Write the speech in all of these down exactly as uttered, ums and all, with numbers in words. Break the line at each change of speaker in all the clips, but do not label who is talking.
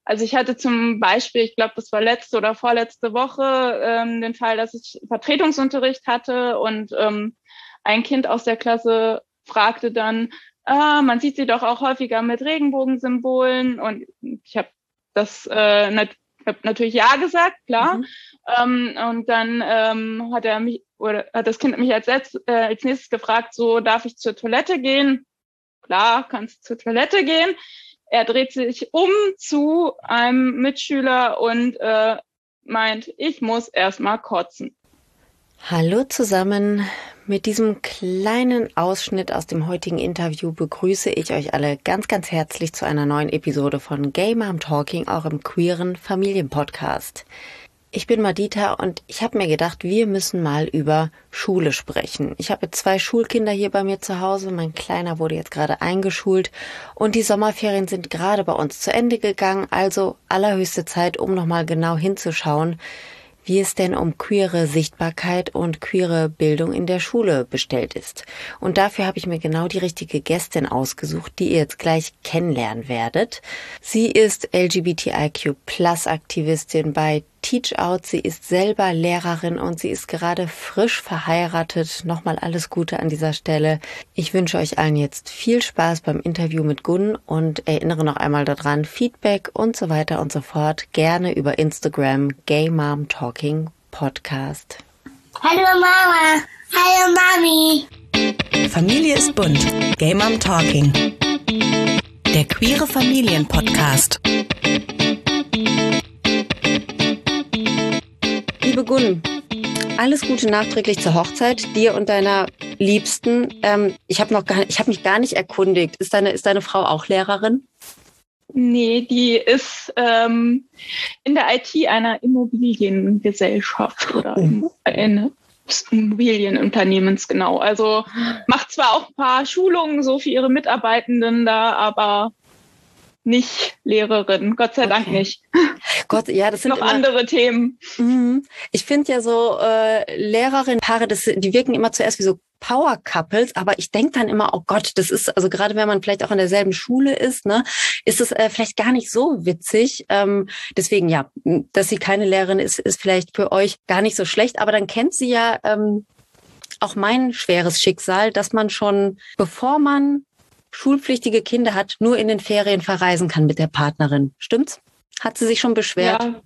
Also ich hatte zum Beispiel, ich glaube, das war letzte oder vorletzte Woche, ähm, den Fall, dass ich Vertretungsunterricht hatte und ähm, ein Kind aus der Klasse fragte dann, ah, man sieht sie doch auch häufiger mit Regenbogensymbolen. Und ich habe das äh, nat- hab natürlich ja gesagt, klar.
Mhm.
Ähm, und dann ähm, hat er mich oder hat das Kind mich als, letzt, äh, als nächstes gefragt, so darf ich zur Toilette gehen? Klar, kannst zur Toilette gehen. Er dreht sich um zu einem Mitschüler und äh, meint, ich muss erstmal kotzen.
Hallo zusammen. Mit diesem kleinen Ausschnitt aus dem heutigen Interview begrüße ich euch alle ganz, ganz herzlich zu einer neuen Episode von Gay Mom Talking, eurem queeren Familienpodcast. Ich bin Madita und ich habe mir gedacht, wir müssen mal über Schule sprechen. Ich habe zwei Schulkinder hier bei mir zu Hause. Mein Kleiner wurde jetzt gerade eingeschult und die Sommerferien sind gerade bei uns zu Ende gegangen. Also allerhöchste Zeit, um nochmal genau hinzuschauen, wie es denn um queere Sichtbarkeit und queere Bildung in der Schule bestellt ist. Und dafür habe ich mir genau die richtige Gästin ausgesucht, die ihr jetzt gleich kennenlernen werdet. Sie ist L G B T I Q Plus Aktivistin bei Teach Out. Sie ist selber Lehrerin und sie ist gerade frisch verheiratet. Nochmal alles Gute an dieser Stelle. Ich wünsche euch allen jetzt viel Spaß beim Interview mit Gunn und erinnere noch einmal daran, Feedback und so weiter und so fort gerne über Instagram Gay Mom Talking Podcast.
Hallo Mama, hallo Mami.
Familie ist bunt. Gay Mom Talking. Der queere Familienpodcast.
Liebe Gunn, alles Gute nachträglich zur Hochzeit, dir und deiner Liebsten. Ähm, ich habe noch gar, ich habe mich gar nicht erkundigt. Ist deine, ist deine Frau auch Lehrerin?
Nee, die ist ähm, in der I T einer Immobiliengesellschaft oder
Mhm.
eines Immobilienunternehmens, genau. Also macht zwar auch ein paar Schulungen so für ihre Mitarbeitenden da, aber nicht Lehrerin, Gott sei Dank
Okay.
nicht.
Gott, ja, das sind
Noch
immer,
andere Themen.
Mhm. Ich finde ja so äh, Lehrerinnen-Paare, das, die wirken immer zuerst wie so Power-Couples, aber ich denke dann immer, oh Gott, das ist, also gerade wenn man vielleicht auch in derselben Schule ist, ne, ist es äh, vielleicht gar nicht so witzig. Ähm, deswegen, ja, dass sie keine Lehrerin ist, ist vielleicht für euch gar nicht so schlecht, aber dann kennt sie ja ähm, auch mein schweres Schicksal, dass man schon, bevor man schulpflichtige Kinder hat, nur in den Ferien verreisen kann mit der Partnerin. Stimmt's? Hat sie sich schon beschwert?
Ja.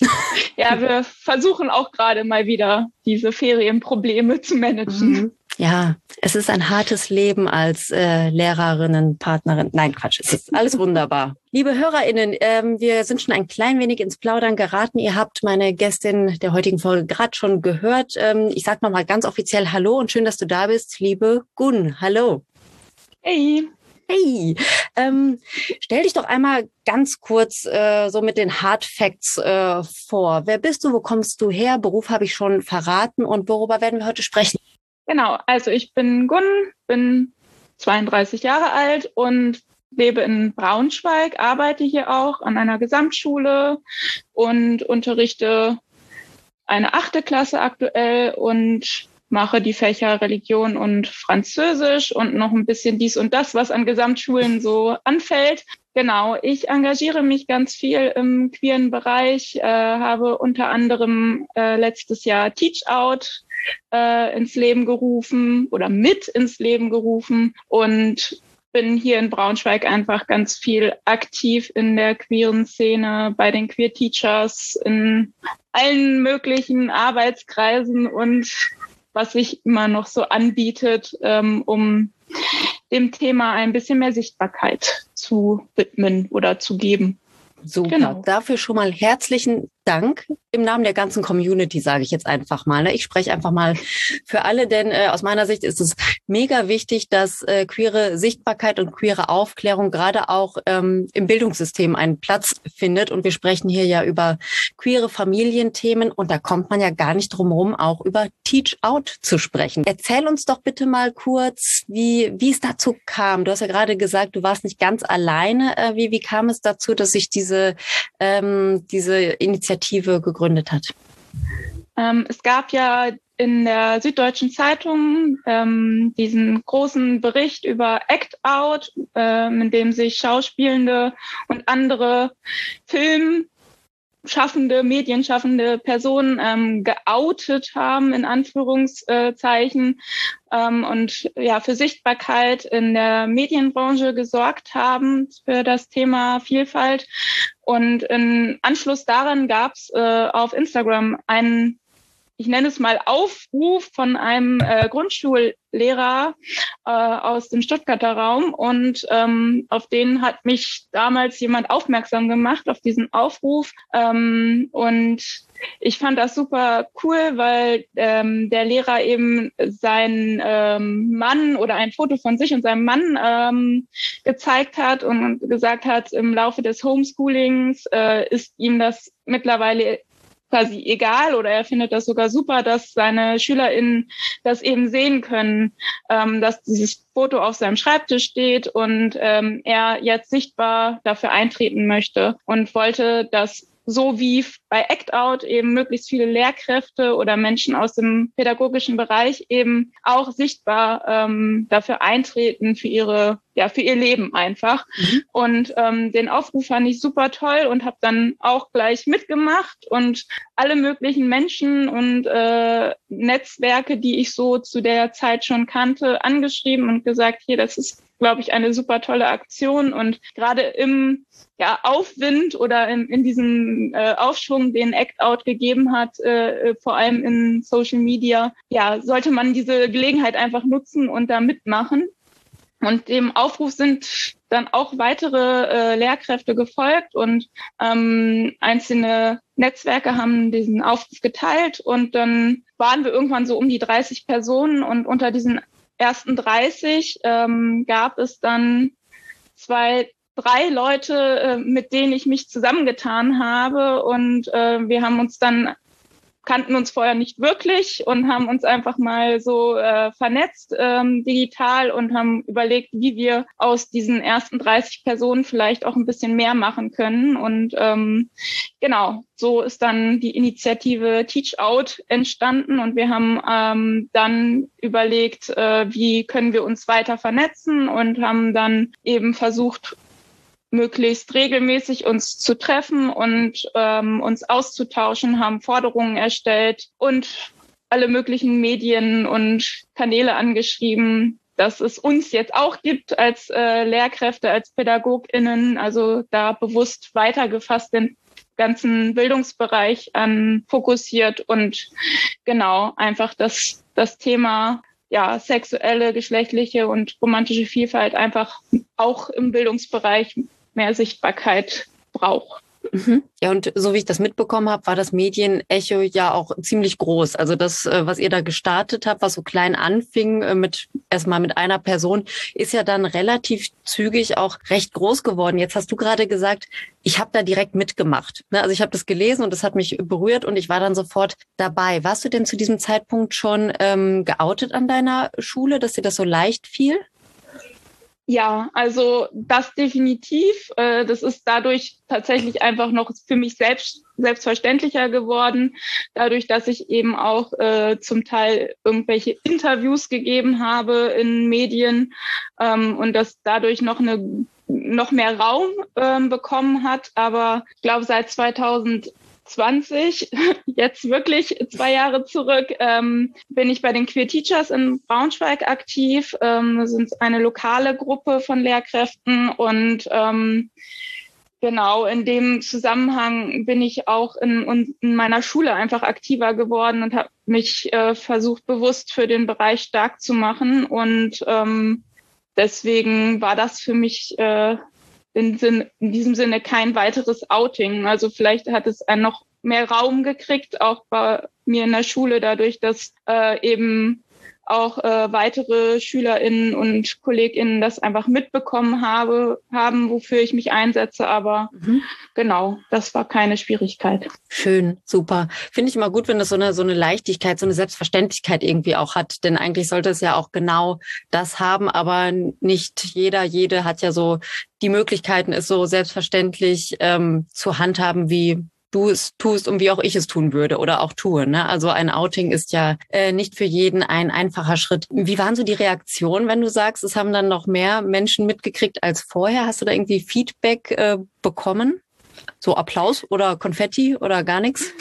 Ja, wir versuchen auch gerade mal wieder diese Ferienprobleme zu managen.
Mhm. Ja, es ist ein hartes Leben als äh, Lehrerinnen, Partnerin. Nein, Quatsch, es ist alles wunderbar. Liebe HörerInnen, ähm, wir sind schon ein klein wenig ins Plaudern geraten. Ihr habt meine Gästin der heutigen Folge gerade schon gehört. Ähm, ich sag mal ganz offiziell Hallo und schön, dass du da bist, liebe Gunn. Hallo.
Hey.
Hey, ähm, stell dich doch einmal ganz kurz äh, so mit den Hard Facts äh, vor. Wer bist du, wo kommst du her? Beruf habe ich schon verraten und worüber werden wir heute sprechen?
Genau, also ich bin Gunn, bin zweiunddreißig Jahre alt und lebe in Braunschweig, arbeite hier auch an einer Gesamtschule und unterrichte eine achte Klasse aktuell und mache die Fächer Religion und Französisch und noch ein bisschen dies und das, was an Gesamtschulen so anfällt. Genau, ich engagiere mich ganz viel im queeren Bereich, äh, habe unter anderem äh, letztes Jahr Teach Out äh, ins Leben gerufen oder mit ins Leben gerufen und bin hier in Braunschweig einfach ganz viel aktiv in der queeren Szene, bei den Queer Teachers, in allen möglichen Arbeitskreisen und was sich immer noch so anbietet, ähm, um dem Thema ein bisschen mehr Sichtbarkeit zu widmen oder zu geben.
Super,
Genau.
Dafür schon mal herzlichen Dank im Namen der ganzen Community, sage ich jetzt einfach mal. Ne? Ich spreche einfach mal für alle, denn äh, aus meiner Sicht ist es mega wichtig, dass äh, queere Sichtbarkeit und queere Aufklärung gerade auch ähm, im Bildungssystem einen Platz findet. Und wir sprechen hier ja über queere Familienthemen und da kommt man ja gar nicht drum herum, auch über Teach Out zu sprechen. Erzähl uns doch bitte mal kurz, wie wie es dazu kam. Du hast ja gerade gesagt, du warst nicht ganz alleine. Äh, wie wie kam es dazu, dass sich diese ähm, diese Initiative gegründet hat?
Ähm, es gab ja in der Süddeutschen Zeitung ähm, diesen großen Bericht über Act Out, ähm, in dem sich Schauspielende und andere Filmschaffende, medienschaffende Personen ähm, geoutet haben, in Anführungszeichen, ähm, und ja für Sichtbarkeit in der Medienbranche gesorgt haben für das Thema Vielfalt. Und im Anschluss daran gab es äh, auf Instagram einen, ich nenne es mal, Aufruf von einem äh, Grundschullehrer äh, aus dem Stuttgarter Raum. Und ähm, auf den hat mich damals jemand aufmerksam gemacht, auf diesen Aufruf. Ähm, und ich fand das super cool, weil ähm, der Lehrer eben seinen ähm, Mann oder ein Foto von sich und seinem Mann ähm, gezeigt hat und gesagt hat, im Laufe des Homeschoolings äh, ist ihm das mittlerweile quasi egal oder er findet das sogar super, dass seine SchülerInnen das eben sehen können, ähm, dass dieses Foto auf seinem Schreibtisch steht und ähm, er jetzt sichtbar dafür eintreten möchte und wollte, dass so wie bei Act Out eben möglichst viele Lehrkräfte oder Menschen aus dem pädagogischen Bereich eben auch sichtbar ähm, dafür eintreten für ihre, ja, für ihr Leben einfach. Mhm. Und ähm, den Aufruf fand ich super toll und habe dann auch gleich mitgemacht und alle möglichen Menschen und äh, Netzwerke, die ich so zu der Zeit schon kannte, angeschrieben und gesagt, hier, das ist, glaube ich, eine super tolle Aktion. Und gerade im ja, Aufwind oder in, in diesem äh, Aufschwung, den Act Out gegeben hat, äh, vor allem in Social Media, ja, sollte man diese Gelegenheit einfach nutzen und da mitmachen. Und dem Aufruf sind dann auch weitere äh, Lehrkräfte gefolgt und ähm, einzelne Netzwerke haben diesen Aufruf geteilt und dann waren wir irgendwann so um die dreißig Personen und unter diesen ersten dreißig ähm, gab es dann zwei, drei Leute, äh, mit denen ich mich zusammengetan habe und äh, wir haben uns dann kannten uns vorher nicht wirklich und haben uns einfach mal so äh, vernetzt ähm, digital und haben überlegt, wie wir aus diesen ersten dreißig Personen vielleicht auch ein bisschen mehr machen können. Und ähm, genau, so ist dann die Initiative Teach Out entstanden und wir haben ähm, dann überlegt, äh, wie können wir uns weiter vernetzen und haben dann eben versucht, möglichst regelmäßig uns zu treffen und ähm, uns auszutauschen, haben Forderungen erstellt und alle möglichen Medien und Kanäle angeschrieben, dass es uns jetzt auch gibt als äh, Lehrkräfte, als PädagogInnen, also da bewusst weitergefasst den ganzen Bildungsbereich an fokussiert und genau einfach das, das Thema ja, sexuelle, geschlechtliche und romantische Vielfalt einfach auch im Bildungsbereich mehr Sichtbarkeit braucht.
Mhm. Ja, und so wie ich das mitbekommen habe, war das Medienecho ja auch ziemlich groß. Also das, was ihr da gestartet habt, was so klein anfing, mit erstmal mit einer Person, ist ja dann relativ zügig auch recht groß geworden. Jetzt hast du gerade gesagt, ich habe da direkt mitgemacht. Also ich habe das gelesen und das hat mich berührt und ich war dann sofort dabei. Warst du denn zu diesem Zeitpunkt schon ähm, geoutet an deiner Schule, dass dir das so leicht fiel?
Ja, also das definitiv. Äh, das ist dadurch tatsächlich einfach noch für mich selbst selbstverständlicher geworden, dadurch, dass ich eben auch äh, zum Teil irgendwelche Interviews gegeben habe in Medien ähm, und das dadurch noch eine noch mehr Raum ähm, bekommen hat. Aber ich glaube, seit zweitausendzwanzig, jetzt wirklich zwei Jahre zurück, ähm, bin ich bei den Queer Teachers in Braunschweig aktiv. Ähm, das sind eine lokale Gruppe von Lehrkräften und ähm, genau in dem Zusammenhang bin ich auch in, in meiner Schule einfach aktiver geworden und habe mich äh, versucht, bewusst für den Bereich stark zu machen. Und ähm, deswegen war das für mich äh, in, Sinn, in diesem Sinne kein weiteres Outing. Also vielleicht hat es einen noch mehr Raum gekriegt, auch bei mir in der Schule, dadurch, dass äh, eben auch äh, weitere SchülerInnen und KollegInnen das einfach mitbekommen habe, haben, wofür ich mich einsetze. Aber mhm. genau, das war keine Schwierigkeit.
Schön, super. Finde ich immer gut, wenn das so eine, so eine Leichtigkeit, so eine Selbstverständlichkeit irgendwie auch hat. Denn eigentlich sollte es ja auch genau das haben, aber nicht jeder, jede hat ja so die Möglichkeiten, es so selbstverständlich ähm, zu handhaben, wie du es tust und wie auch ich es tun würde oder auch tue. Ne? Also ein Outing ist ja äh, nicht für jeden ein einfacher Schritt. Wie waren so die Reaktionen, wenn du sagst, es haben dann noch mehr Menschen mitgekriegt als vorher? Hast du da irgendwie Feedback äh, bekommen? So Applaus oder Konfetti oder gar nichts?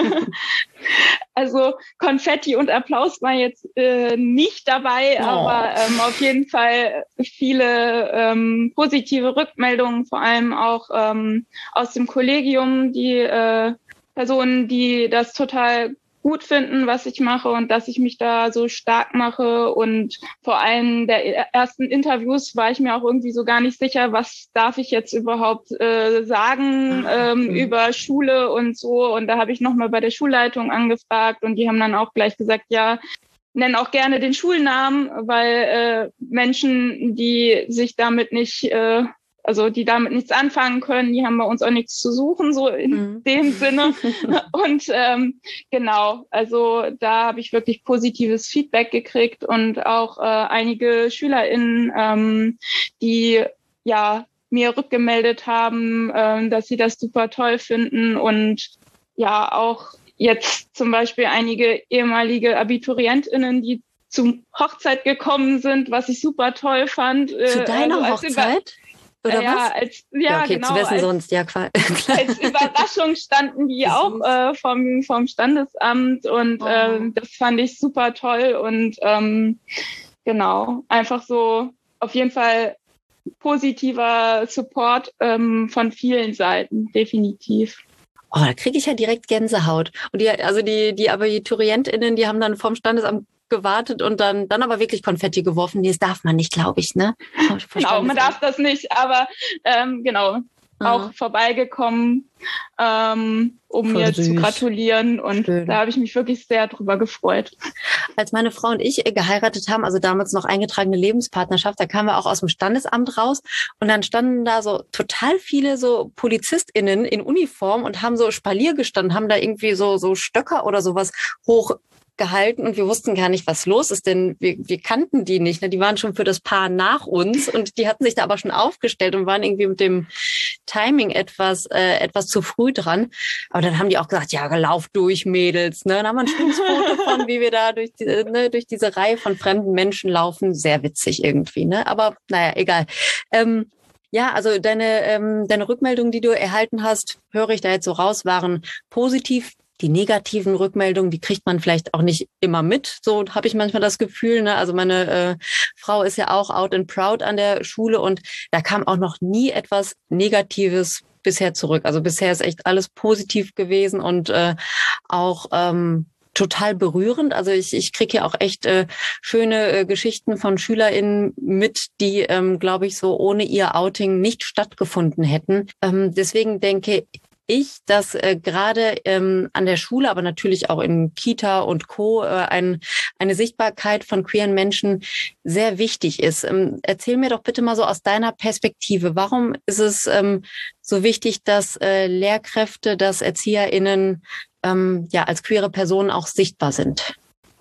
Also Konfetti und Applaus war jetzt äh, nicht dabei, oh. aber ähm, auf jeden Fall viele ähm, positive Rückmeldungen, vor allem auch ähm, aus dem Kollegium, die äh, Personen, die das total gut finden, was ich mache und dass ich mich da so stark mache. Und vor allem der ersten Interviews war ich mir auch irgendwie so gar nicht sicher, was darf ich jetzt überhaupt äh, sagen ähm, mhm. über Schule und so. Und da habe ich nochmal bei der Schulleitung angefragt und die haben dann auch gleich gesagt, ja, nenn auch gerne den Schulnamen, weil äh, Menschen, die sich damit nicht äh, also die damit nichts anfangen können, die haben bei uns auch nichts zu suchen, so in mhm. dem Sinne. Und ähm, genau, also da habe ich wirklich positives Feedback gekriegt und auch äh, einige SchülerInnen, ähm, die ja mir rückgemeldet haben, ähm, dass sie das super toll finden und ja auch jetzt zum Beispiel einige ehemalige AbiturientInnen, die zum Hochzeit gekommen sind, was ich super toll fand.
Zu deiner also Hochzeit? Oder
ja,
was?
Als, ja,
ja, okay,
genau.
Zu wissen
als,
sonst, ja, klar.
Als Überraschung standen die auch äh, vom, vom Standesamt und oh. ähm, das fand ich super toll und ähm, genau, einfach so auf jeden Fall positiver Support ähm, von vielen Seiten, definitiv.
Oh, da kriege ich ja direkt Gänsehaut. Und die, also die, die AbiturientInnen, die haben dann vom Standesamt gewartet und dann, dann aber wirklich Konfetti geworfen. Nee, das darf man nicht, glaube ich, ne?
Genau, man darf das nicht, aber ähm, genau, ah. auch vorbeigekommen, ähm, um Voll mir süß. zu gratulieren und Schön. Da habe ich mich wirklich sehr drüber gefreut.
Als meine Frau und ich geheiratet haben, also damals noch eingetragene Lebenspartnerschaft, da kamen wir auch aus dem Standesamt raus und dann standen da so total viele so PolizistInnen in Uniform und haben so Spalier gestanden, haben da irgendwie so, so Stöcker oder sowas hoch gehalten und wir wussten gar nicht, was los ist, denn wir, wir kannten die nicht. Ne? Die waren schon für das Paar nach uns und die hatten sich da aber schon aufgestellt und waren irgendwie mit dem Timing etwas äh, etwas zu früh dran. Aber dann haben die auch gesagt, ja, lauf durch, Mädels. Ne? Dann haben wir ein schönes Foto von, wie wir da durch, die, ne, durch diese Reihe von fremden Menschen laufen. Sehr witzig irgendwie. Ne? Aber naja, egal. Ähm, Ja, also deine, ähm, deine Rückmeldungen, die du erhalten hast, höre ich da jetzt so raus, waren positiv. Die negativen Rückmeldungen, die kriegt man vielleicht auch nicht immer mit. So habe ich manchmal das Gefühl. Ne? Also meine äh, Frau ist ja auch out and proud an der Schule und da kam auch noch nie etwas Negatives bisher zurück. Also bisher ist echt alles positiv gewesen und äh, auch ähm, total berührend. Also ich, ich kriege ja auch echt äh, schöne äh, Geschichten von SchülerInnen mit, die, ähm, glaube ich, so ohne ihr Outing nicht stattgefunden hätten. Ähm, deswegen denke ich, dass äh, gerade ähm, an der Schule, aber natürlich auch in Kita und Co. Äh, ein, eine Sichtbarkeit von queeren Menschen sehr wichtig ist. Ähm, erzähl mir doch bitte mal so aus deiner Perspektive, warum ist es ähm, so wichtig, dass äh, Lehrkräfte, dass ErzieherInnen ähm, ja als queere Personen auch sichtbar sind?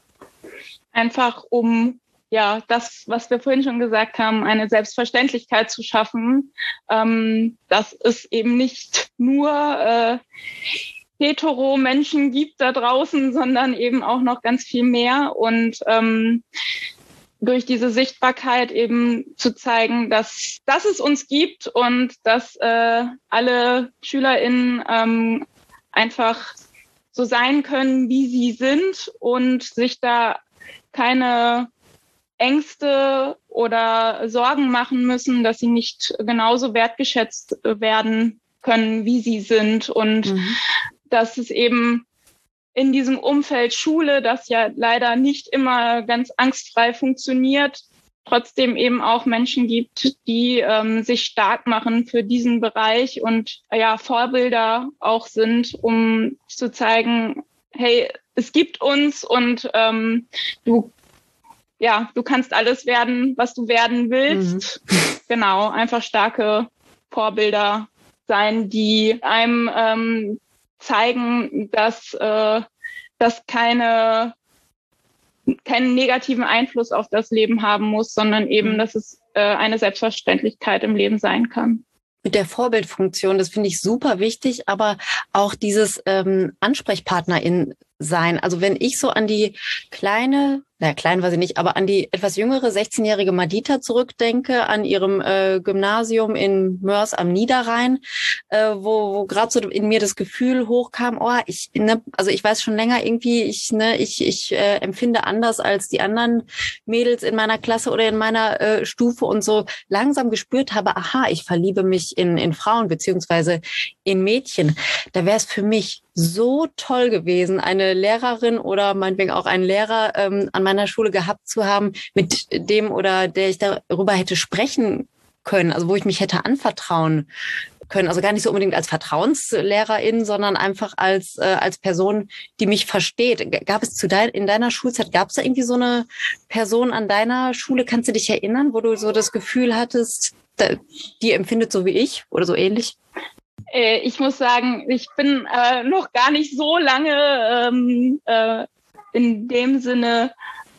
Einfach um ja, das, was wir vorhin schon gesagt haben, eine Selbstverständlichkeit zu schaffen, ähm, dass es eben nicht nur äh, hetero Menschen gibt da draußen, sondern eben auch noch ganz viel mehr und ähm, durch diese Sichtbarkeit eben zu zeigen, dass, dass es uns gibt und dass äh, alle SchülerInnen ähm, einfach so sein können, wie sie sind und sich da keine Ängste oder Sorgen machen müssen, dass sie nicht genauso wertgeschätzt werden können, wie sie sind. Und mhm. dass es eben in diesem Umfeld Schule, das ja leider nicht immer ganz angstfrei funktioniert, trotzdem eben auch Menschen gibt, die ähm, sich stark machen für diesen Bereich und ja Vorbilder auch sind, um zu zeigen, hey, es gibt uns und ähm, du Ja, du kannst alles werden, was du werden willst. Mhm. Genau, einfach starke Vorbilder sein, die einem ähm, zeigen, dass äh, das keine keinen negativen Einfluss auf das Leben haben muss, sondern eben, mhm. dass es äh, eine Selbstverständlichkeit im Leben sein kann.
mit der Vorbildfunktion, das finde ich super wichtig, aber auch dieses ähm, Ansprechpartnerin sein. Also wenn ich so an die kleine, naja, klein weiß ich nicht, aber an die etwas jüngere sechzehnjährige Madita zurückdenke, an ihrem äh, Gymnasium in Mörs am Niederrhein, äh, wo, wo gerade so in mir das Gefühl hochkam, oh, ich, ne, also ich weiß schon länger irgendwie, ich, ne, ich, ich äh, empfinde anders als die anderen Mädels in meiner Klasse oder in meiner äh, Stufe und so langsam gespürt habe, aha, ich verliebe mich in, in Frauen beziehungsweise in Mädchen. Da wäre es für mich so toll gewesen, eine Lehrerin oder meinetwegen auch einen Lehrer ähm, an meiner Schule gehabt zu haben, mit dem oder der ich darüber hätte sprechen können, also wo ich mich hätte anvertrauen können. Also gar nicht so unbedingt als Vertrauenslehrerin, sondern einfach als äh, als Person, die mich versteht. Gab es zu dein, in deiner Schulzeit, gab es da irgendwie so eine Person an deiner Schule, kannst du dich erinnern, wo du so das Gefühl hattest, da, die empfindet so wie ich oder so ähnlich?
Ich muss sagen, ich bin äh, noch gar nicht so lange ähm, äh, in dem Sinne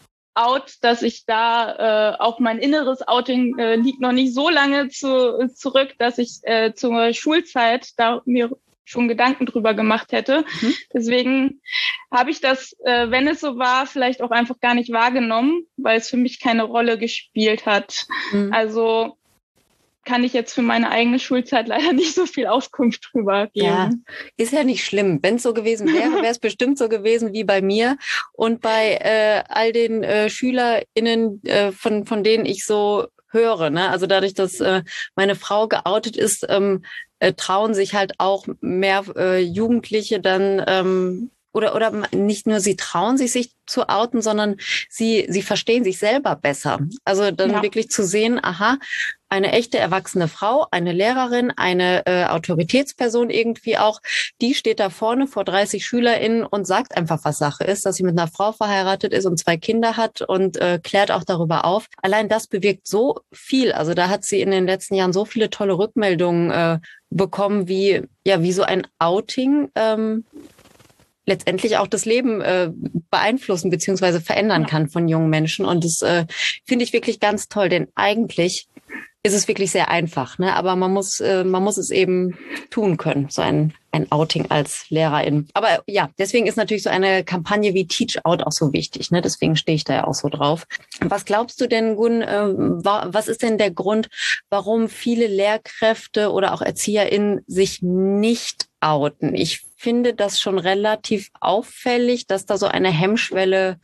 out, dass ich da äh, auch mein inneres Outing äh, liegt noch nicht so lange zu, zurück, dass ich äh, zur Schulzeit da mir schon Gedanken drüber gemacht hätte. Mhm. Deswegen habe ich das, äh, wenn es so war, vielleicht auch einfach gar nicht wahrgenommen, weil es für mich keine Rolle gespielt hat. Mhm. Also kann ich jetzt für meine eigene Schulzeit leider nicht so viel Auskunft drüber geben.
Ja, ist ja nicht schlimm. Wenn es so gewesen wäre, wäre es bestimmt so gewesen wie bei mir und bei äh, all den äh, SchülerInnen, äh, von, von denen ich so höre. Ne? Also dadurch, dass äh, meine Frau geoutet ist, ähm, äh, trauen sich halt auch mehr äh, Jugendliche dann ähm, Oder, oder nicht nur sie trauen sich, sich zu outen, sondern sie, sie verstehen sich selber besser. Also dann ja. wirklich zu sehen, aha, eine echte erwachsene Frau, eine Lehrerin, eine äh, Autoritätsperson irgendwie auch, die steht da vorne vor dreißig SchülerInnen und sagt einfach, was Sache ist, dass sie mit einer Frau verheiratet ist und zwei Kinder hat und äh, klärt auch darüber auf. Allein das bewirkt so viel. Also da hat sie in den letzten Jahren so viele tolle Rückmeldungen äh, bekommen, wie, ja, wie so ein Outing, ähm, letztendlich auch das Leben äh, beeinflussen beziehungsweise verändern kann von jungen Menschen. Und das äh, finde ich wirklich ganz toll, denn eigentlich ist es wirklich sehr einfach, ne? Aber man muss, äh, man muss es eben tun können, so ein, ein Outing als Lehrerin. Aber ja, deswegen ist natürlich so eine Kampagne wie Teach Out auch so wichtig, ne? Deswegen stehe ich da ja auch so drauf. Was glaubst du denn, Gun, äh, wa- was ist denn der Grund, warum viele Lehrkräfte oder auch ErzieherInnen sich nicht outen? Ich finde das schon relativ auffällig, dass da so eine Hemmschwelle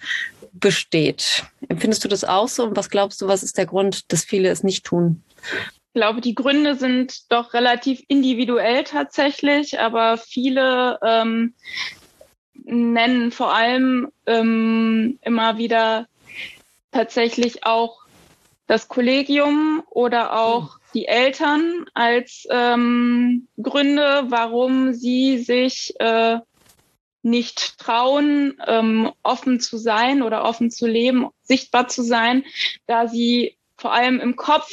besteht. Empfindest du das auch so? Und was glaubst du, was ist der Grund, dass viele es nicht tun?
Ich glaube, die Gründe sind doch relativ individuell tatsächlich, aber viele ähm, nennen vor allem ähm, immer wieder tatsächlich auch das Kollegium oder auch die Eltern als ähm, Gründe, warum sie sich äh, nicht trauen, ähm, offen zu sein oder offen zu leben, sichtbar zu sein, da sie vor allem im Kopf,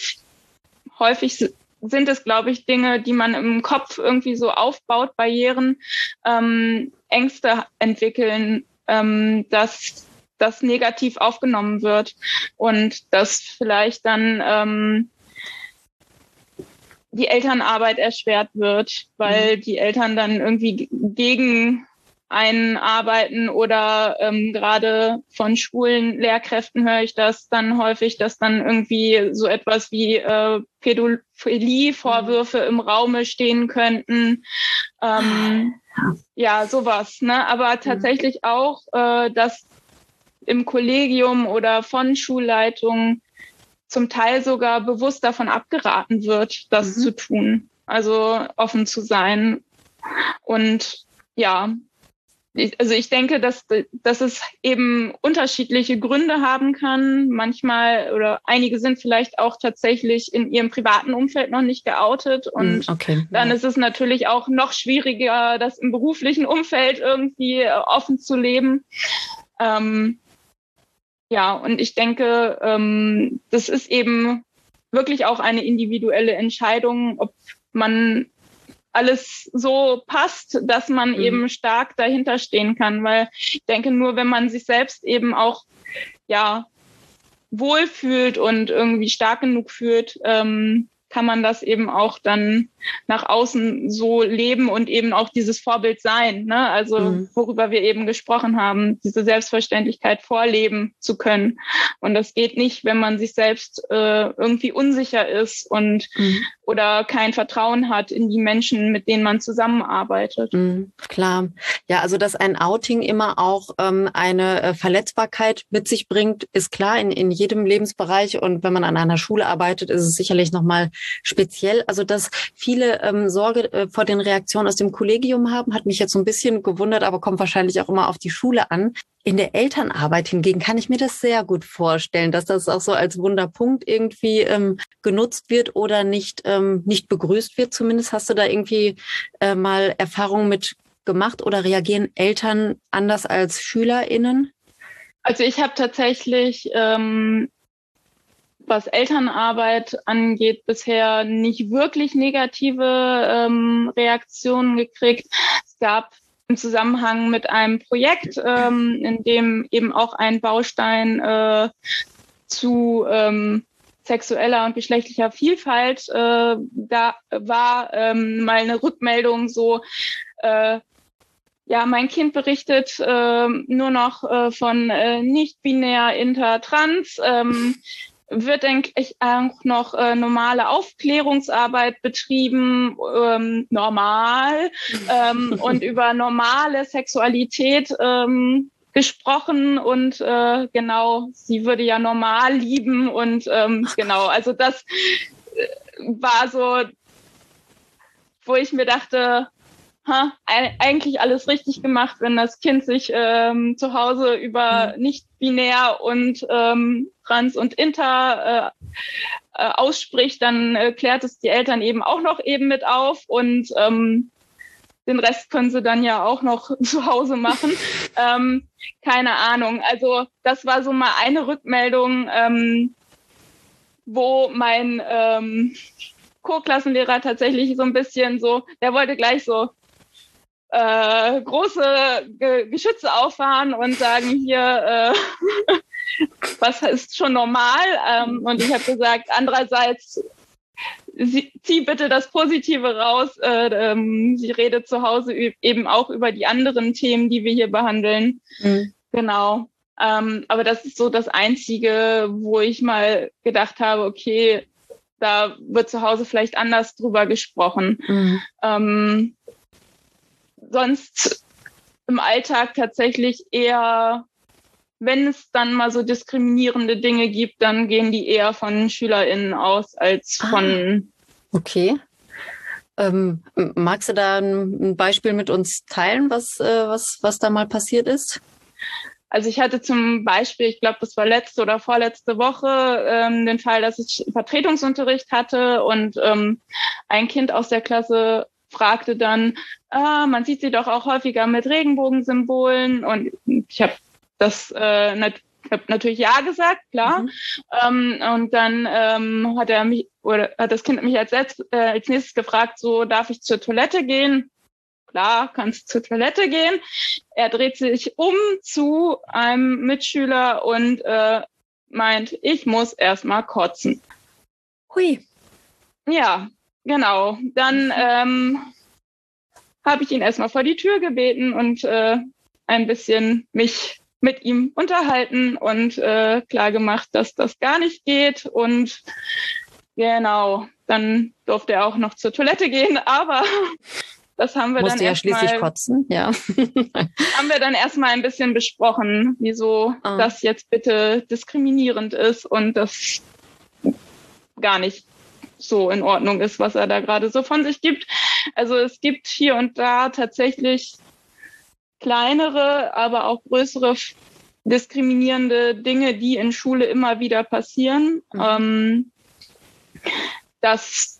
häufig sind es, glaube ich, Dinge, die man im Kopf irgendwie so aufbaut, Barrieren, ähm, Ängste entwickeln, ähm, dass das negativ aufgenommen wird und dass vielleicht dann ähm, die Elternarbeit erschwert wird, weil mhm. die Eltern dann irgendwie gegen einen arbeiten oder ähm, gerade von schwulen Lehrkräften höre ich das dann häufig, dass dann irgendwie so etwas wie äh, Pädophilie-Vorwürfe mhm. im Raume stehen könnten. Ähm, ja, sowas. Ne? Aber tatsächlich mhm. auch, äh, dass im Kollegium oder von Schulleitungen zum Teil sogar bewusst davon abgeraten wird, das mhm. zu tun. Also offen zu sein. Und ja, ich, also ich denke, dass, dass es eben unterschiedliche Gründe haben kann. Manchmal oder einige sind vielleicht auch tatsächlich in ihrem privaten Umfeld noch nicht geoutet. Und okay. dann ja. ist es natürlich auch noch schwieriger, das im beruflichen Umfeld irgendwie offen zu leben. Ähm, Ja, und ich denke, ähm, das ist eben wirklich auch eine individuelle Entscheidung, ob man alles so passt, dass man mhm. eben stark dahinter stehen kann. Weil ich denke, nur wenn man sich selbst eben auch ja wohlfühlt und irgendwie stark genug fühlt, ähm, kann man das eben auch dann nach außen so leben und eben auch dieses Vorbild sein, ne? Also mhm. worüber wir eben gesprochen haben, diese Selbstverständlichkeit vorleben zu können. Und das geht nicht, wenn man sich selbst äh, irgendwie unsicher ist und mhm. oder kein Vertrauen hat in die Menschen, mit denen man zusammenarbeitet.
Mhm, klar. Ja, also dass ein Outing immer auch ähm, eine äh, Verletzbarkeit mit sich bringt, ist klar in, in jedem Lebensbereich. Und wenn man an einer Schule arbeitet, ist es sicherlich nochmal speziell. Also dass viele ähm, Sorge äh, vor den Reaktionen aus dem Kollegium haben, hat mich jetzt so ein bisschen gewundert, aber kommt wahrscheinlich auch immer auf die Schule an. In der Elternarbeit hingegen kann ich mir das sehr gut vorstellen, dass das auch so als Wunderpunkt irgendwie ähm, genutzt wird oder nicht ähm, nicht begrüßt wird. Zumindest hast du da irgendwie äh, mal Erfahrungen mit gemacht oder reagieren Eltern anders als SchülerInnen?
Also ich habe tatsächlich, ähm, was Elternarbeit angeht, bisher nicht wirklich negative ähm, Reaktionen gekriegt. Es gab im Zusammenhang mit einem Projekt, ähm, in dem eben auch ein Baustein äh, zu ähm, sexueller und geschlechtlicher Vielfalt äh, da war, ähm, mal eine Rückmeldung so, äh, ja, mein Kind berichtet äh, nur noch äh, von äh, nicht-binär, inter, trans, ähm, wird eigentlich auch noch äh, normale Aufklärungsarbeit betrieben, ähm, normal, ähm, und über normale Sexualität ähm, gesprochen und äh, genau, sie würde ja normal lieben und ähm, genau, also das äh, war so, wo ich mir dachte, ha, eigentlich alles richtig gemacht, wenn das Kind sich ähm, zu Hause über mhm. nicht-binär und ähm, trans und inter äh, äh, ausspricht, dann äh, klärt es die Eltern eben auch noch eben mit auf und ähm, den Rest können sie dann ja auch noch zu Hause machen. ähm, keine Ahnung. Also das war so mal eine Rückmeldung, ähm, wo mein ähm, Co-Klassenlehrer tatsächlich so ein bisschen so, der wollte gleich so äh, große Ge- Geschütze auffahren und sagen, hier, äh, was ist schon normal? Ähm, und ich habe gesagt, andererseits, sie, zieh bitte das Positive raus. Äh, ähm, sie redet zu Hause üb- eben auch über die anderen Themen, die wir hier behandeln. Mhm. Genau. Ähm, aber das ist so das Einzige, wo ich mal gedacht habe, okay, da wird zu Hause vielleicht anders drüber gesprochen. Mhm. Ähm, sonst im Alltag tatsächlich eher, wenn es dann mal so diskriminierende Dinge gibt, dann gehen die eher von SchülerInnen aus als von...
Ah, okay. Ähm, magst du da ein Beispiel mit uns teilen, was, äh, was, was da mal passiert ist?
Also ich hatte zum Beispiel, ich glaube, das war letzte oder vorletzte Woche, ähm, den Fall, dass ich Vertretungsunterricht hatte und ähm, ein Kind aus der Klasse fragte dann, ah, man sieht sie doch auch häufiger mit Regenbogensymbolen. Und ich habe das äh, nat- hab natürlich ja gesagt, klar. Mhm. Ähm, und dann ähm, hat er mich oder hat das Kind mich als, letzt, äh, als nächstes gefragt, so, darf ich zur Toilette gehen? Klar, kannst zur Toilette gehen. Er dreht sich um zu einem Mitschüler und äh, meint, ich muss erstmal kotzen.
Hui.
Ja, genau. Dann ähm, habe ich ihn erstmal vor die Tür gebeten und äh, ein bisschen mich mit ihm unterhalten und äh, klar gemacht, dass das gar nicht geht. Und genau, dann durfte er auch noch zur Toilette gehen, aber das haben wir
Musste
dann
ja
erstmal,
schließlich kotzen, ja.
haben wir dann erstmal ein bisschen besprochen, wieso oh. das jetzt bitte diskriminierend ist und das gar nicht so in Ordnung ist, was er da gerade so von sich gibt. Also es gibt hier und da tatsächlich kleinere, aber auch größere diskriminierende Dinge, die in Schule immer wieder passieren. Mhm. Ähm, das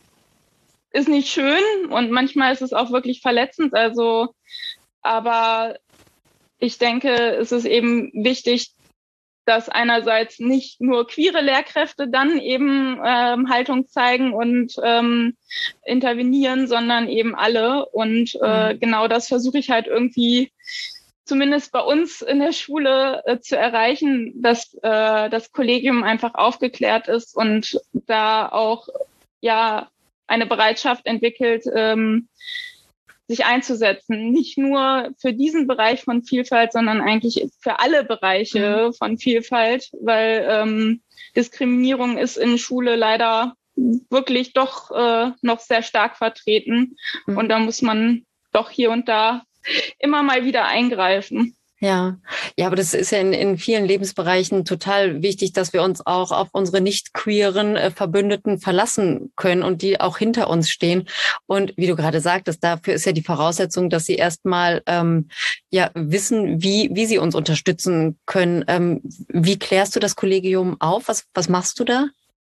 ist nicht schön und manchmal ist es auch wirklich verletzend. Also, aber ich denke, es ist eben wichtig, dass einerseits nicht nur queere Lehrkräfte dann eben ähm, Haltung zeigen und ähm, intervenieren, sondern eben alle. Und äh, mhm. genau das versuche ich halt irgendwie zumindest bei uns in der Schule äh, zu erreichen, dass äh, das Kollegium einfach aufgeklärt ist und da auch ja eine Bereitschaft entwickelt, ähm, sich einzusetzen. Nicht nur für diesen Bereich von Vielfalt, sondern eigentlich für alle Bereiche mhm. von Vielfalt, weil ähm, Diskriminierung ist in Schule leider wirklich doch äh, noch sehr stark vertreten. Mhm. Und da muss man doch hier und da immer mal wieder eingreifen.
Ja, ja, aber das ist ja in, in vielen Lebensbereichen total wichtig, dass wir uns auch auf unsere nicht queeren äh, Verbündeten verlassen können und die auch hinter uns stehen. Und wie du gerade sagtest, dafür ist ja die Voraussetzung, dass sie erstmal ähm, ja wissen, wie wie sie uns unterstützen können. Ähm, wie klärst du das Kollegium auf? Was was machst du da?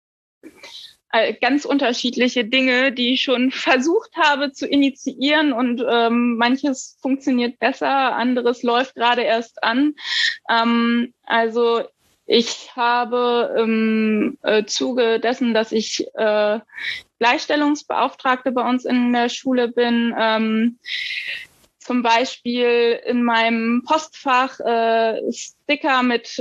Ganz unterschiedliche Dinge, die ich schon versucht habe zu initiieren und ähm, manches funktioniert besser, anderes läuft gerade erst an. Ähm, also ich habe im äh, Zuge dessen, dass ich äh, Gleichstellungsbeauftragte bei uns in der Schule bin, ähm, zum Beispiel in meinem Postfach äh, Sticker mit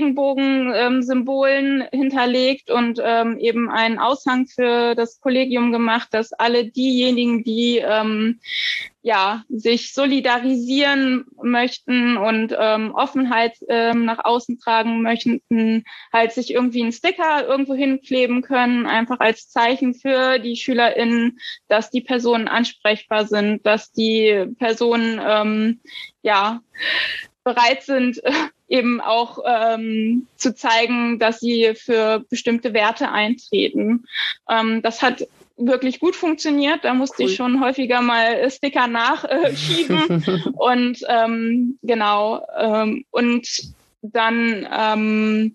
Regenbogen-Symbolen ähm, hinterlegt und ähm, eben einen Aushang für das Kollegium gemacht, dass alle diejenigen, die ähm, ja sich solidarisieren möchten und ähm, Offenheit ähm, nach außen tragen möchten, halt sich irgendwie einen Sticker irgendwo hinkleben können, einfach als Zeichen für die SchülerInnen, dass die Personen ansprechbar sind, dass die Personen ähm, ja bereit sind, äh, eben auch ähm, zu zeigen, dass sie für bestimmte Werte eintreten. Ähm, das hat wirklich gut funktioniert. Da musste cool. ich schon häufiger mal Sticker nachschieben. Äh, und ähm, genau. Ähm, und dann ähm,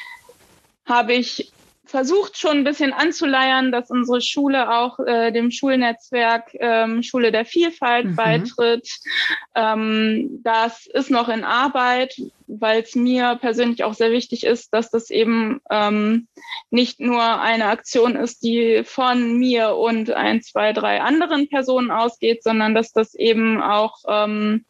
habe ich versucht schon ein bisschen anzuleiern, dass unsere Schule auch äh, dem Schulnetzwerk ähm, Schule der Vielfalt mhm. beitritt. Ähm, das ist noch in Arbeit, weil es mir persönlich auch sehr wichtig ist, dass das eben ähm, nicht nur eine Aktion ist, die von mir und ein, zwei, drei anderen Personen ausgeht, sondern dass das eben auch ähm,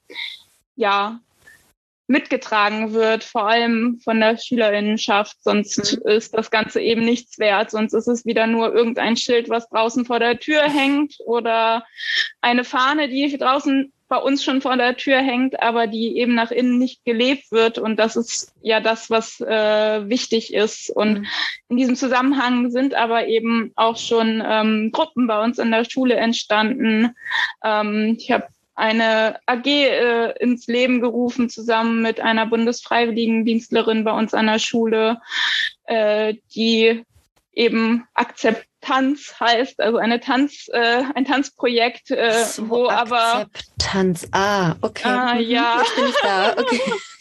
ja mitgetragen wird, vor allem von der Schülerinnenschaft, sonst mhm. ist das Ganze eben nichts wert, sonst ist es wieder nur irgendein Schild, was draußen vor der Tür hängt oder eine Fahne, die draußen bei uns schon vor der Tür hängt, aber die eben nach innen nicht gelebt wird und das ist ja das, was äh, wichtig ist und mhm. in diesem Zusammenhang sind aber eben auch schon ähm, Gruppen bei uns in der Schule entstanden. Ähm, ich habe eine A G äh, ins Leben gerufen, zusammen mit einer Bundesfreiwilligendienstlerin bei uns an der Schule, äh, die eben Akzeptanz heißt, also eine Tanz, äh, ein Tanzprojekt, äh,
so,
wo aber
Akzeptanz, ah, okay.
Ah, ja.
Jetzt bin ich da, okay.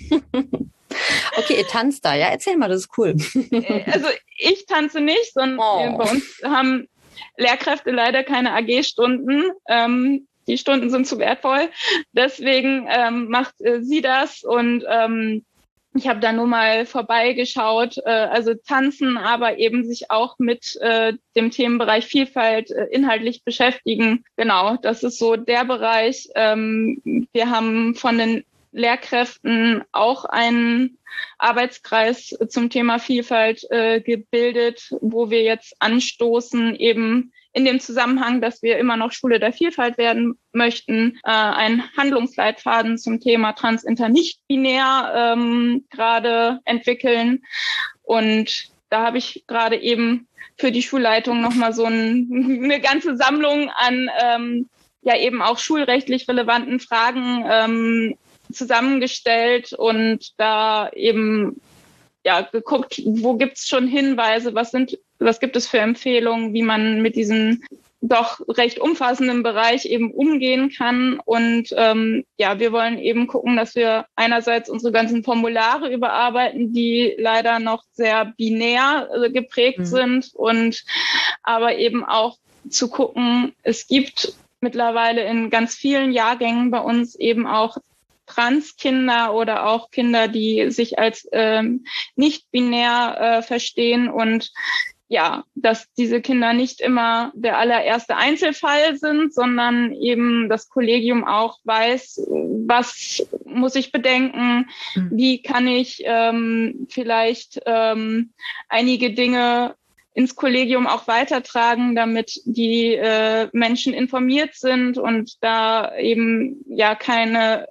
Okay, ihr tanzt da, ja? Erzähl mal, das ist cool.
Also ich tanze nicht, sondern oh. bei uns haben Lehrkräfte leider keine A G-Stunden. Ähm, Die Stunden sind zu wertvoll. Deswegen ähm, macht äh, sie das und ähm, ich habe da nur mal vorbeigeschaut. Äh, also tanzen, aber eben sich auch mit äh, dem Themenbereich Vielfalt äh, inhaltlich beschäftigen. Genau, das ist so der Bereich. Ähm, wir haben von den Lehrkräften auch einen Arbeitskreis zum Thema Vielfalt äh, gebildet, wo wir jetzt anstoßen, eben in dem Zusammenhang, dass wir immer noch Schule der Vielfalt werden möchten, äh, einen Handlungsleitfaden zum Thema Trans, Inter, Nicht-Binär ähm, gerade entwickeln. Und da habe ich gerade eben für die Schulleitung nochmal so ein, eine ganze Sammlung an ähm, ja eben auch schulrechtlich relevanten Fragen ähm, zusammengestellt und da eben ja geguckt, wo gibt's schon Hinweise, was sind, was gibt es für Empfehlungen, wie man mit diesem doch recht umfassenden Bereich eben umgehen kann. Und ähm, ja, wir wollen eben gucken, dass wir einerseits unsere ganzen Formulare überarbeiten, die leider noch sehr binär äh, geprägt mhm. sind und aber eben auch zu gucken, es gibt mittlerweile in ganz vielen Jahrgängen bei uns eben auch Transkinder oder auch Kinder, die sich als ähm, nicht binär äh, verstehen und ja, dass diese Kinder nicht immer der allererste Einzelfall sind, sondern eben das Kollegium auch weiß, was muss ich bedenken, mhm. wie kann ich ähm, vielleicht ähm, einige Dinge ins Kollegium auch weitertragen, damit die äh, Menschen informiert sind und da eben ja keine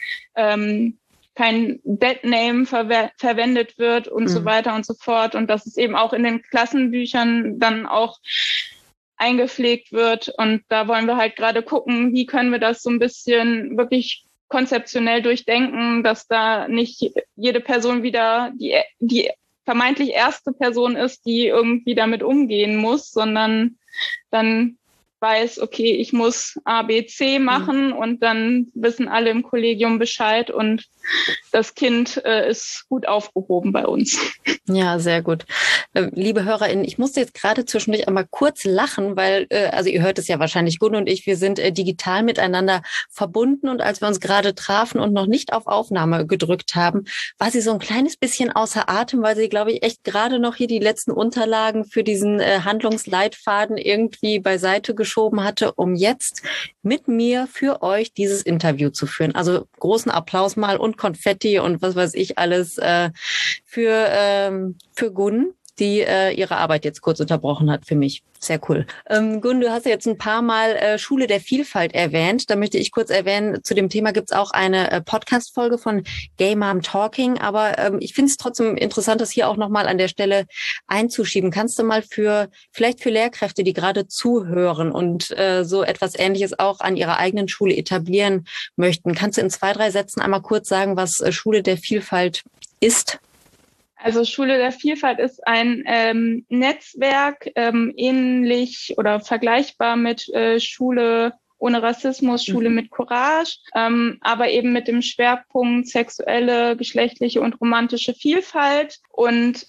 ähm, kein Deadname verwe- verwendet wird und mhm. so weiter und so fort. Und dass es eben auch in den Klassenbüchern dann auch eingepflegt wird. Und da wollen wir halt gerade gucken, wie können wir das so ein bisschen wirklich konzeptionell durchdenken, dass da nicht jede Person wieder die, die vermeintlich erste Person ist, die irgendwie damit umgehen muss, sondern dann weiß, okay, ich muss A, B, C machen mhm. und dann wissen alle im Kollegium Bescheid und das Kind äh, ist gut aufgehoben bei uns.
Ja, sehr gut. Äh, liebe HörerInnen, ich musste jetzt gerade zwischendurch einmal kurz lachen, weil, äh, also ihr hört es ja wahrscheinlich, Gunn und ich, wir sind äh, digital miteinander verbunden und als wir uns gerade trafen und noch nicht auf Aufnahme gedrückt haben, war sie so ein kleines bisschen außer Atem, weil sie, glaube ich, echt gerade noch hier die letzten Unterlagen für diesen äh, Handlungsleitfaden irgendwie beiseite geschoben hatte, um jetzt mit mir für euch dieses Interview zu führen. Also großen Applaus mal und Konfetti und was weiß ich alles äh, für ähm, für Gunn, die äh, ihre Arbeit jetzt kurz unterbrochen hat für mich. Sehr cool. Ähm, Gunn, du hast ja jetzt ein paar Mal äh, Schule der Vielfalt erwähnt. Da möchte ich kurz erwähnen, zu dem Thema gibt's auch eine äh, Podcast-Folge von Gay Mom Talking. Aber ähm, ich finde es trotzdem interessant, das hier auch nochmal an der Stelle einzuschieben. Kannst du mal für, vielleicht für Lehrkräfte, die gerade zuhören und äh, so etwas Ähnliches auch an ihrer eigenen Schule etablieren möchten, kannst du in zwei, drei Sätzen einmal kurz sagen, was äh, Schule der Vielfalt ist?
Also Schule der Vielfalt ist ein ähm, Netzwerk, ähm, ähnlich oder vergleichbar mit äh, Schule ohne Rassismus, Schule mhm. mit Courage, ähm, aber eben mit dem Schwerpunkt sexuelle, geschlechtliche und romantische Vielfalt. Und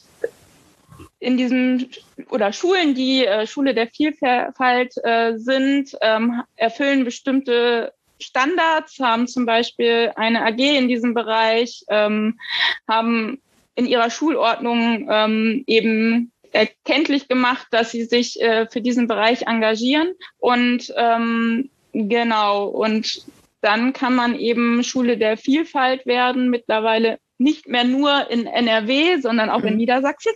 in diesem oder Schulen, die äh, Schule der Vielfalt äh, sind, ähm, erfüllen bestimmte Standards, haben zum Beispiel eine A G in diesem Bereich, ähm, haben in ihrer Schulordnung ähm, eben erkenntlich gemacht, dass sie sich äh, für diesen Bereich engagieren. Und ähm, genau, und dann kann man eben Schule der Vielfalt werden, mittlerweile nicht mehr nur in N R W, sondern auch mhm. in Niedersachsen.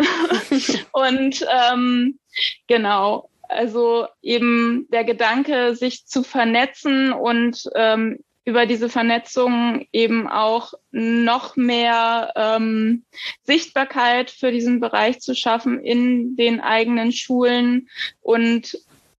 Und ähm, genau, also eben der Gedanke, sich zu vernetzen und ähm, über diese Vernetzung eben auch noch mehr ähm, Sichtbarkeit für diesen Bereich zu schaffen in den eigenen Schulen und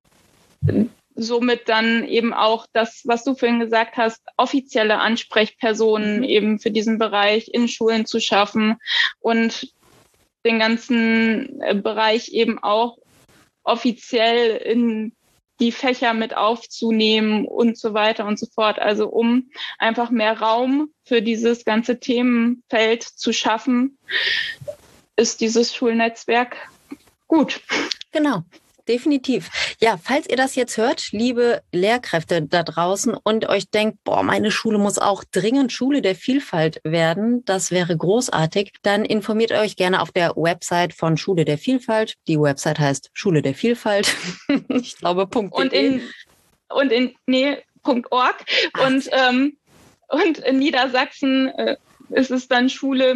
somit dann eben auch das, was du vorhin gesagt hast, offizielle Ansprechpersonen eben für diesen Bereich in Schulen zu schaffen und den ganzen Bereich eben auch offiziell in die Fächer mit aufzunehmen und so weiter und so fort. Also um einfach mehr Raum für dieses ganze Themenfeld zu schaffen, ist dieses Schulnetzwerk gut.
Genau. Definitiv. Ja, falls ihr das jetzt hört, liebe Lehrkräfte da draußen und euch denkt, boah, meine Schule muss auch dringend Schule der Vielfalt werden, das wäre großartig, dann informiert euch gerne auf der Website von Schule der Vielfalt. Die Website heißt Schule der Vielfalt. Ich glaube, Punkt.
Und in, und in, nee, Punkt org. Und, ähm, und in Niedersachsen äh, ist es dann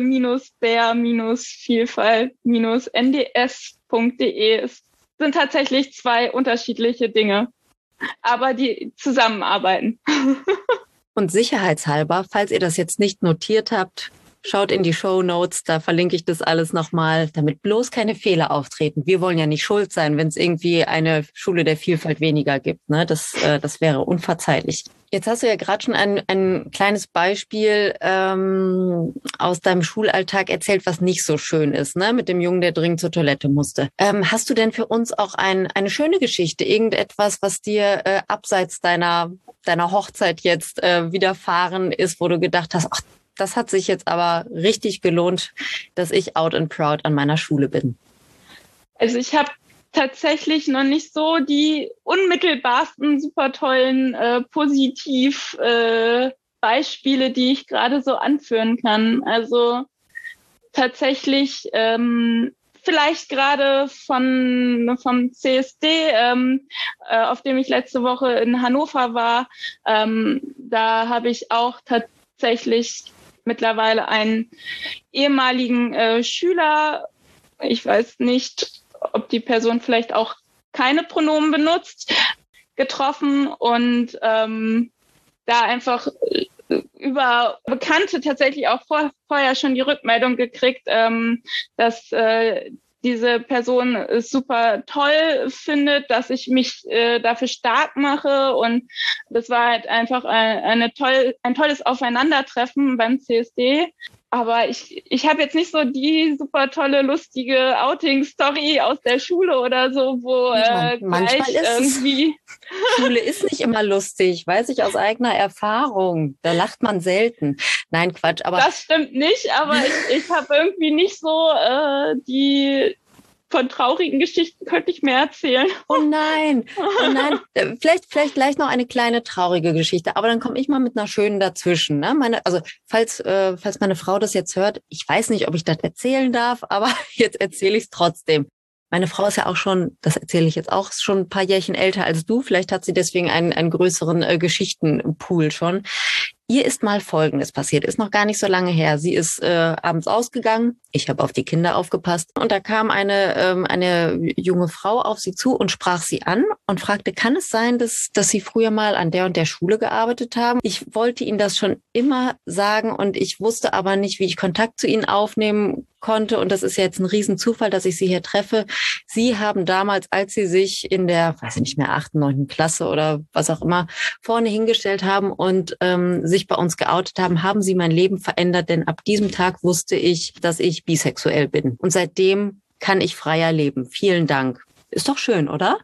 Schule-der-Vielfalt-N D S Punkt de. Sind tatsächlich zwei unterschiedliche Dinge, aber die zusammenarbeiten.
Und sicherheitshalber, falls ihr das jetzt nicht notiert habt, schaut in die Shownotes, da verlinke ich das alles nochmal, damit bloß keine Fehler auftreten. Wir wollen ja nicht schuld sein, wenn es irgendwie eine Schule der Vielfalt weniger gibt. Ne? Das, äh, das wäre unverzeihlich. Jetzt hast du ja gerade schon ein, ein kleines Beispiel ähm, aus deinem Schulalltag erzählt, was nicht so schön ist, ne? Mit dem Jungen, der dringend zur Toilette musste. Ähm, hast du denn für uns auch ein, eine schöne Geschichte, irgendetwas, was dir äh, abseits deiner, deiner Hochzeit jetzt äh, widerfahren ist, wo du gedacht hast, ach, das hat sich jetzt aber richtig gelohnt, dass ich out and proud an meiner Schule bin?
Also ich habe tatsächlich noch nicht so die unmittelbarsten, super tollen, äh, positiv äh, Beispiele, die ich gerade so anführen kann. Also tatsächlich ähm, vielleicht gerade von vom C S D, ähm, äh, auf dem ich letzte Woche in Hannover war. Ähm, da habe ich auch tatsächlich mittlerweile einen ehemaligen äh, Schüler, ich weiß nicht, ob die Person vielleicht auch keine Pronomen benutzt, getroffen und ähm, da einfach über Bekannte tatsächlich auch vor, vorher schon die Rückmeldung gekriegt, ähm, dass äh, diese Person es super toll findet, dass ich mich äh, dafür stark mache, und das war halt einfach eine, eine toll, ein tolles Aufeinandertreffen beim C S D. Aber ich, ich habe jetzt nicht so die super tolle, lustige Outing-Story aus der Schule oder so, wo äh,
manchmal
gleich
ist
irgendwie...
Schule ist nicht immer lustig, weiß ich aus eigener Erfahrung. Da lacht man selten. Nein, Quatsch, aber...
Das stimmt nicht, aber ich, ich habe irgendwie nicht so äh, die... Von traurigen Geschichten könnte ich mehr erzählen.
Oh nein, oh nein. Vielleicht, vielleicht gleich noch eine kleine traurige Geschichte, aber dann komme ich mal mit einer schönen dazwischen. Ne? Meine, also falls, äh, falls meine Frau das jetzt hört, ich weiß nicht, ob ich das erzählen darf, aber jetzt erzähle ich es trotzdem. Meine Frau ist ja auch schon, das erzähle ich jetzt auch, schon ein paar Jährchen älter als du. Vielleicht hat sie deswegen einen, einen größeren äh, Geschichtenpool schon. Ihr ist mal Folgendes passiert, ist noch gar nicht so lange her. Sie ist äh, abends ausgegangen, ich habe auf die Kinder aufgepasst und da kam eine ähm, eine junge Frau auf sie zu und sprach sie an und fragte, kann es sein, dass dass Sie früher mal an der und der Schule gearbeitet haben? Ich wollte Ihnen das schon immer sagen und ich wusste aber nicht, wie ich Kontakt zu Ihnen aufnehmen konnte, und das ist ja jetzt ein Riesenzufall, dass ich Sie hier treffe. Sie haben damals, als Sie sich in der, weiß ich nicht mehr, achten, neunten Klasse oder was auch immer, vorne hingestellt haben und ähm, sich bei uns geoutet haben, haben Sie mein Leben verändert, denn ab diesem Tag wusste ich, dass ich bisexuell bin. Und seitdem kann ich freier leben. Vielen Dank. Ist doch schön, oder?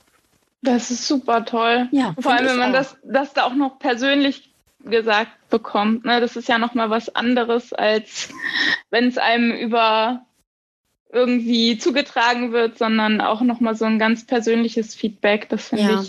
Das ist super toll.
Ja,
vor allem, wenn man
auch.
das, das da auch noch persönlich gesagt bekommt. Ne? Das ist ja nochmal was anderes, als wenn es einem über irgendwie zugetragen wird, sondern auch nochmal so ein ganz persönliches Feedback. Das finde
Ja.
ich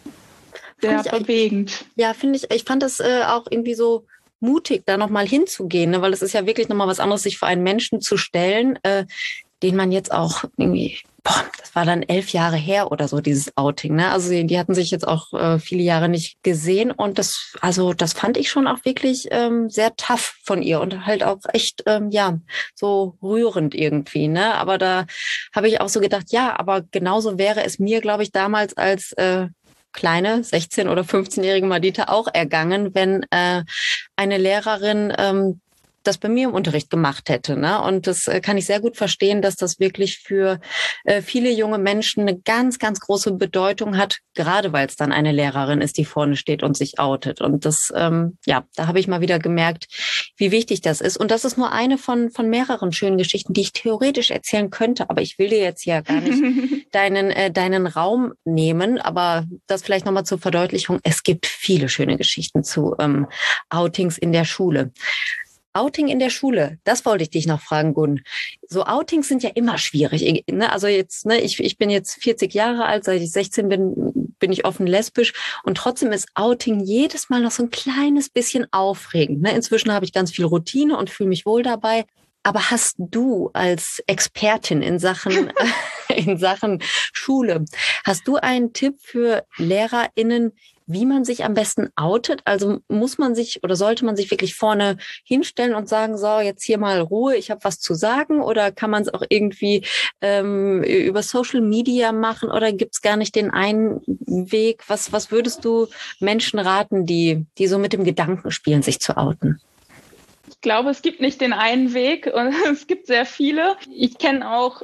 sehr
ich,
bewegend.
Ja, finde ich, ich fand das äh, auch irgendwie so mutig, da nochmal hinzugehen, ne? Weil es ist ja wirklich nochmal was anderes, sich vor einen Menschen zu stellen, äh, den man jetzt auch irgendwie, boah, das war dann elf Jahre her oder so, dieses Outing, ne? Also die, die hatten sich jetzt auch äh, viele Jahre nicht gesehen, und das, also das fand ich schon auch wirklich ähm, sehr tough von ihr und halt auch echt, ähm, ja, so rührend irgendwie, ne? Aber da habe ich auch so gedacht, ja, aber genauso wäre es mir, glaube ich, damals als äh, kleine sechzehn- oder fünfzehnjährige Madita auch ergangen, wenn äh, eine Lehrerin ähm, das bei mir im Unterricht gemacht hätte. Ne? Und das äh, kann ich sehr gut verstehen, dass das wirklich für äh, viele junge Menschen eine ganz, ganz große Bedeutung hat, gerade weil es dann eine Lehrerin ist, die vorne steht und sich outet. Und das, ähm, ja, da habe ich mal wieder gemerkt, wie wichtig das ist. Und das ist nur eine von von mehreren schönen Geschichten, die ich theoretisch erzählen könnte. Aber ich will dir jetzt ja gar nicht deinen äh, deinen Raum nehmen. Aber das vielleicht nochmal zur Verdeutlichung. Es gibt viele schöne Geschichten zu ähm, Outings in der Schule. Outing in der Schule, das wollte ich dich noch fragen, Gunn. So Outings sind ja immer schwierig. Ne? Also jetzt, ne, ich, ich bin jetzt vierzig Jahre alt, seit ich sechzehn bin, bin ich offen lesbisch, und trotzdem ist Outing jedes Mal noch so ein kleines bisschen aufregend. Ne? Inzwischen habe ich ganz viel Routine und fühle mich wohl dabei. Aber hast du als Expertin in Sachen, in Sachen Schule, hast du einen Tipp für LehrerInnen, wie man sich am besten outet? Also muss man sich oder sollte man sich wirklich vorne hinstellen und sagen, so, jetzt hier mal Ruhe, ich habe was zu sagen? Oder kann man es auch irgendwie ähm, über Social Media machen? Oder gibt's gar nicht den einen Weg? Was, was würdest du Menschen raten, die, die so mit dem Gedanken spielen, sich zu outen?
Ich glaube, es gibt nicht den einen Weg, und es gibt sehr viele. Ich kenne auch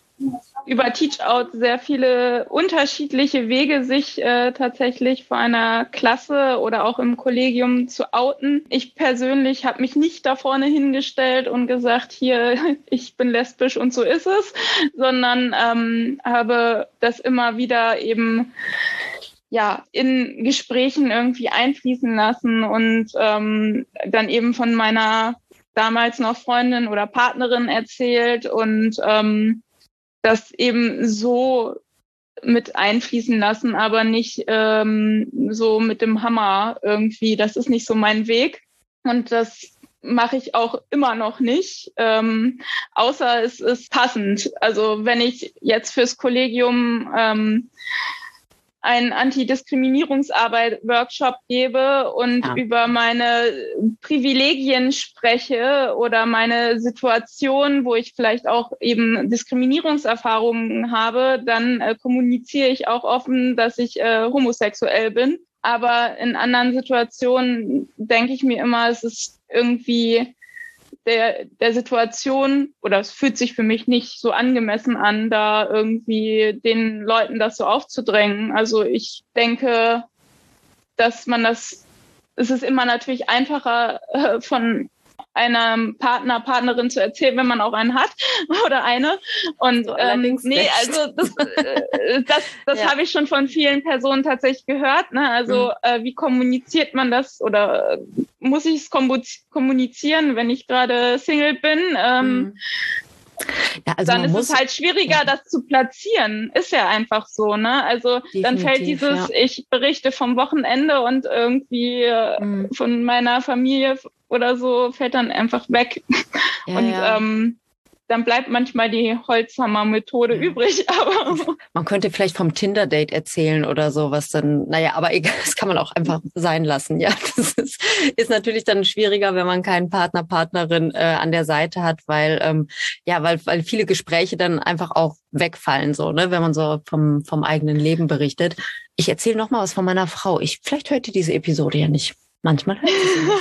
über Teach-Out sehr viele unterschiedliche Wege, sich äh, tatsächlich vor einer Klasse oder auch im Kollegium zu outen. Ich persönlich habe mich nicht da vorne hingestellt und gesagt, hier, ich bin lesbisch und so ist es, sondern ähm, habe das immer wieder eben ja in Gesprächen irgendwie einfließen lassen und ähm, dann eben von meiner damals noch Freundin oder Partnerin erzählt und ähm, das eben so mit einfließen lassen, aber nicht ähm, so mit dem Hammer irgendwie. Das ist nicht so mein Weg, und das mache ich auch immer noch nicht, ähm, außer es ist passend. Also wenn ich jetzt fürs Kollegium ähm, einen Antidiskriminierungsarbeit-Workshop gebe und ja. über meine Privilegien spreche oder meine Situation, wo ich vielleicht auch eben Diskriminierungserfahrungen habe, dann äh, kommuniziere ich auch offen, dass ich äh, homosexuell bin. Aber in anderen Situationen denke ich mir immer, es ist irgendwie der, der Situation, oder es fühlt sich für mich nicht so angemessen an, da irgendwie den Leuten das so aufzudrängen. Also ich denke, dass man das, es ist immer natürlich einfacher äh, von einem Partner, Partnerin zu erzählen, wenn man auch einen hat oder eine. Und so, ähm, nee, recht. also das, äh, das, das ja. habe ich schon von vielen Personen tatsächlich gehört. Ne? Also mhm. äh, wie kommuniziert man das oder äh, muss ich es kommunizieren, wenn ich gerade Single bin? Ähm, mhm. Ja, also dann ist muss, es halt schwieriger, ja. das zu platzieren. Ist ja einfach so, ne? Also definitiv, dann fällt dieses, ja. ich berichte vom Wochenende und irgendwie mhm. von meiner Familie oder so, fällt dann einfach weg. Ja, und ja. Ähm, dann bleibt manchmal die Holzhammer-Methode ja. übrig. Aber
man könnte vielleicht vom Tinder-Date erzählen oder so, was dann, naja, aber egal, das kann man auch einfach sein lassen. Ja, das ist, ist natürlich dann schwieriger, wenn man keinen Partner, Partnerin äh, an der Seite hat, weil ähm, ja, weil weil viele Gespräche dann einfach auch wegfallen, so, ne, wenn man so vom vom eigenen Leben berichtet. Ich erzähle noch mal was von meiner Frau. Ich vielleicht hört ihr diese Episode ja nicht. Manchmal hört sie sie nicht.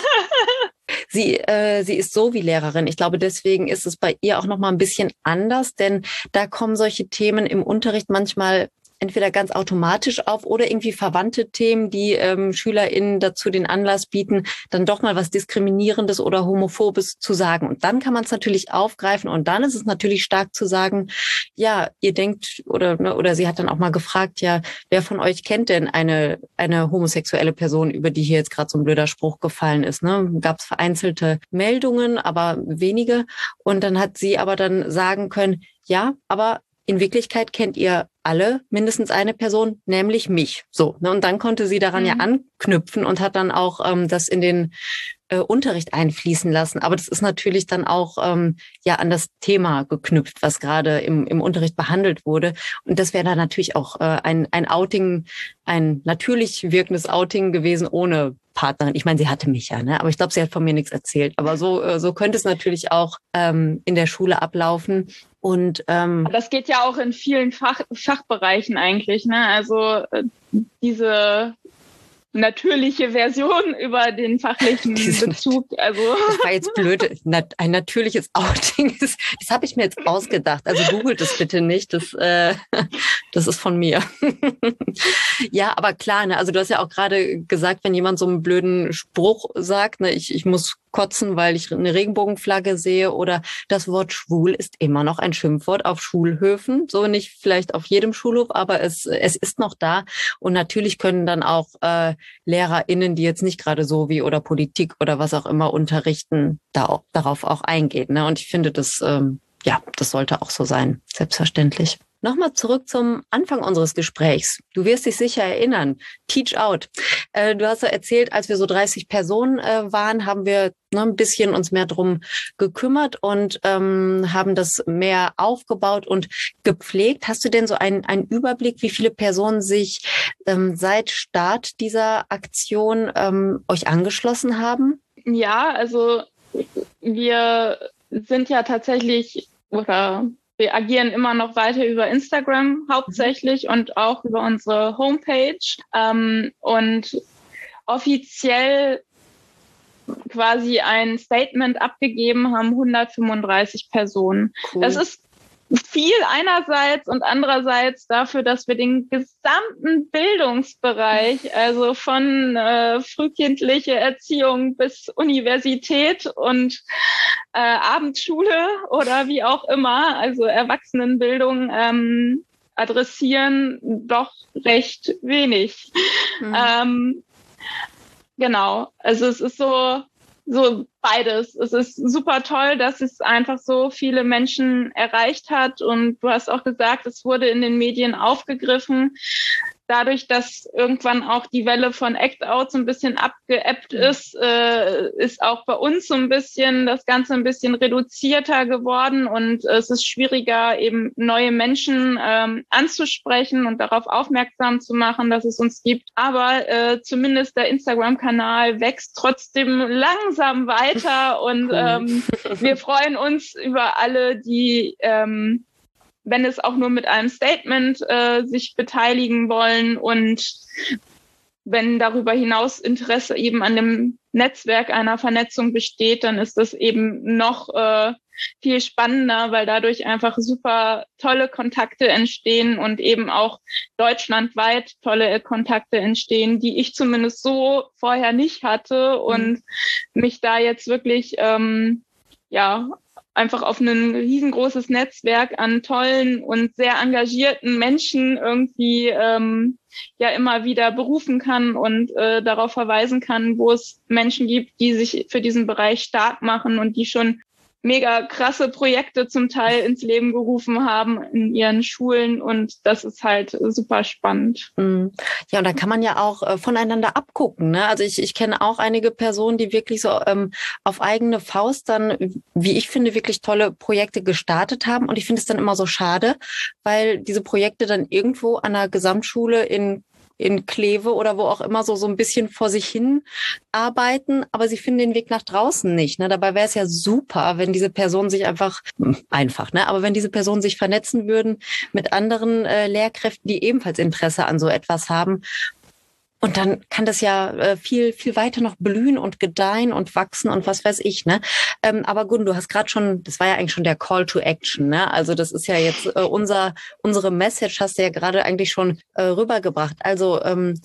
Sie, äh, sie ist so wie Lehrerin. Ich glaube, deswegen ist es bei ihr auch noch mal ein bisschen anders, denn da kommen solche Themen im Unterricht manchmal entweder ganz automatisch auf oder irgendwie verwandte Themen, die ähm, SchülerInnen dazu den Anlass bieten, dann doch mal was Diskriminierendes oder Homophobes zu sagen. Und dann kann man es natürlich aufgreifen und dann ist es natürlich stark zu sagen, ja, ihr denkt oder ne, oder sie hat dann auch mal gefragt, ja, wer von euch kennt denn eine eine homosexuelle Person, über die hier jetzt gerade so ein blöder Spruch gefallen ist? Ne? Gab es vereinzelte Meldungen, aber wenige. Und dann hat sie aber dann sagen können, ja, aber in Wirklichkeit kennt ihr alle mindestens eine Person, nämlich mich. So, ne? Und dann konnte sie daran mhm. ja anknüpfen und hat dann auch ähm, das in den äh, Unterricht einfließen lassen. Aber das ist natürlich dann auch ähm, ja an das Thema geknüpft, was gerade im, im Unterricht behandelt wurde. Und das wäre dann natürlich auch äh, ein, ein Outing, ein natürlich wirkendes Outing gewesen ohne Partnerin. Ich meine, sie hatte mich ja, ne? Aber ich glaube, sie hat von mir nichts erzählt. Aber so äh, so könnte es natürlich auch ähm, in der Schule ablaufen. Und ähm,
das geht ja auch in vielen Fach, Fachbereichen eigentlich, ne? Also äh, diese natürliche Version über den fachlichen Bezug. Also
das war jetzt blöd. Ein natürliches Outing, das, das habe ich mir jetzt ausgedacht. Also googelt es bitte nicht. Das, äh, das ist von mir. Ja, aber klar, ne? Also du hast ja auch gerade gesagt, wenn jemand so einen blöden Spruch sagt, ne, ich, ich muss kotzen, weil ich eine Regenbogenflagge sehe oder das Wort schwul ist immer noch ein Schimpfwort auf Schulhöfen. So nicht vielleicht auf jedem Schulhof, aber es, es ist noch da. Und natürlich können dann auch äh, LehrerInnen, die jetzt nicht gerade so wie oder Politik oder was auch immer unterrichten, da auch, darauf auch eingehen. Ne? Und ich finde, das, ähm, ja, das sollte auch so sein, selbstverständlich. Nochmal zurück zum Anfang unseres Gesprächs. Du wirst dich sicher erinnern. Teach Out. Äh, du hast ja erzählt, als wir so dreißig Personen äh, waren, haben wir ne, ein bisschen uns mehr drum gekümmert und ähm, haben das mehr aufgebaut und gepflegt. Hast du denn so einen, einen Überblick, wie viele Personen sich ähm, seit Start dieser Aktion ähm, euch angeschlossen haben?
Ja, also wir sind ja tatsächlich oder wir agieren immer noch weiter über Instagram hauptsächlich mhm. und auch über unsere Homepage. Ähm, und offiziell quasi ein Statement abgegeben haben hundertfünfunddreißig Personen. Cool. Das ist viel einerseits und andererseits dafür, dass wir den gesamten Bildungsbereich, also von äh, frühkindliche Erziehung bis Universität und äh, Abendschule oder wie auch immer, also Erwachsenenbildung ähm, adressieren, doch recht wenig. Mhm. Ähm, genau, also es ist so so beides. Es ist super toll, dass es einfach so viele Menschen erreicht hat. Und du hast auch gesagt, es wurde in den Medien aufgegriffen. Dadurch, dass irgendwann auch die Welle von Act Out so ein bisschen abgeebbt ist, äh, ist auch bei uns so ein bisschen das Ganze ein bisschen reduzierter geworden und es ist schwieriger, eben neue Menschen ähm, anzusprechen und darauf aufmerksam zu machen, dass es uns gibt. Aber äh, zumindest der Instagram-Kanal wächst trotzdem langsam weiter und ähm, wir freuen uns über alle, die ähm, wenn es auch nur mit einem Statement äh, sich beteiligen wollen und wenn darüber hinaus Interesse eben an dem Netzwerk einer Vernetzung besteht, dann ist das eben noch äh, viel spannender, weil dadurch einfach super tolle Kontakte entstehen und eben auch deutschlandweit tolle Kontakte entstehen, die ich zumindest so vorher nicht hatte und mhm. mich da jetzt wirklich ähm, ja einfach auf ein riesengroßes Netzwerk an tollen und sehr engagierten Menschen irgendwie ähm, ja immer wieder berufen kann und äh, darauf verweisen kann, wo es Menschen gibt, die sich für diesen Bereich stark machen und die schon mega krasse Projekte zum Teil ins Leben gerufen haben in ihren Schulen und das ist halt super spannend.
Ja, und da kann man ja auch äh, voneinander abgucken, ne? Also ich, ich kenne auch einige Personen, die wirklich so ähm, auf eigene Faust dann, wie ich finde, wirklich tolle Projekte gestartet haben und ich finde es dann immer so schade, weil diese Projekte dann irgendwo an der Gesamtschule in in Kleve oder wo auch immer so so ein bisschen vor sich hin arbeiten, aber sie finden den Weg nach draußen nicht. Ne? Dabei wäre es ja super, wenn diese Personen sich einfach, einfach, ne? aber wenn diese Personen sich vernetzen würden mit anderen äh, Lehrkräften, die ebenfalls Interesse an so etwas haben. Und dann kann das ja äh, viel, viel weiter noch blühen und gedeihen und wachsen und was weiß ich, ne? Ähm, aber Gunn, du hast gerade schon, das war ja eigentlich schon der Call to Action, ne? Also das ist ja jetzt äh, unser, unsere Message hast du ja gerade eigentlich schon äh, rübergebracht. Also ähm,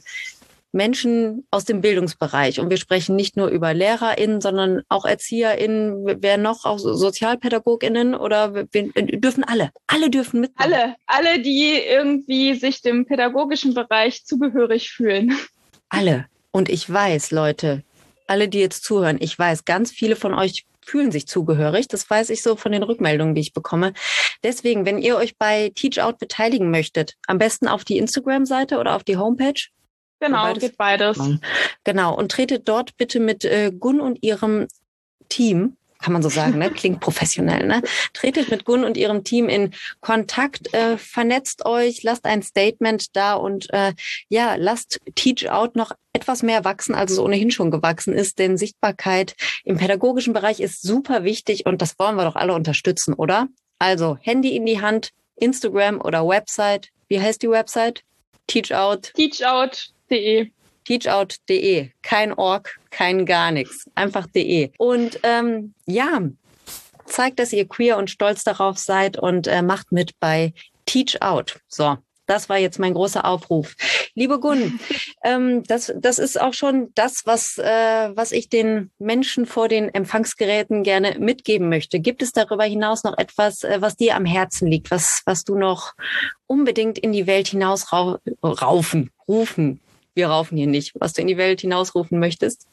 Menschen aus dem Bildungsbereich. Und wir sprechen nicht nur über LehrerInnen, sondern auch ErzieherInnen, wer noch, auch SozialpädagogInnen oder wir, dürfen alle. Alle dürfen mitmachen.
Alle, alle, die irgendwie sich dem pädagogischen Bereich zugehörig fühlen.
Alle. Und ich weiß, Leute, alle, die jetzt zuhören, ich weiß, ganz viele von euch fühlen sich zugehörig. Das weiß ich so von den Rückmeldungen, die ich bekomme. Deswegen, wenn ihr euch bei Teach Out beteiligen möchtet, am besten auf die Instagram-Seite oder auf die Homepage.
Genau, beides. Geht beides.
Genau, und tretet dort bitte mit äh, Gunn und ihrem Team, kann man so sagen, ne? Klingt professionell, ne? Tretet mit Gunn und ihrem Team in Kontakt, äh, vernetzt euch, lasst ein Statement da und äh, ja, lasst Teach Out noch etwas mehr wachsen, als es ohnehin schon gewachsen ist, denn Sichtbarkeit im pädagogischen Bereich ist super wichtig und das wollen wir doch alle unterstützen, oder? Also Handy in die Hand, Instagram oder Website. Wie heißt die Website? Teach Out.
Teach Out. De.
teachout punkt de. Kein Org, kein gar nichts. Einfach de. Und ähm, ja, zeigt, dass ihr queer und stolz darauf seid und äh, macht mit bei Teach Out. So, das war jetzt mein großer Aufruf. Liebe Gunn, ähm, das, das ist auch schon das, was, äh, was ich den Menschen vor den Empfangsgeräten gerne mitgeben möchte. Gibt es darüber hinaus noch etwas, äh, was dir am Herzen liegt, was, was du noch unbedingt in die Welt hinaus rau- raufen, rufen? Wir raufen hier nicht, was du in die Welt hinausrufen möchtest?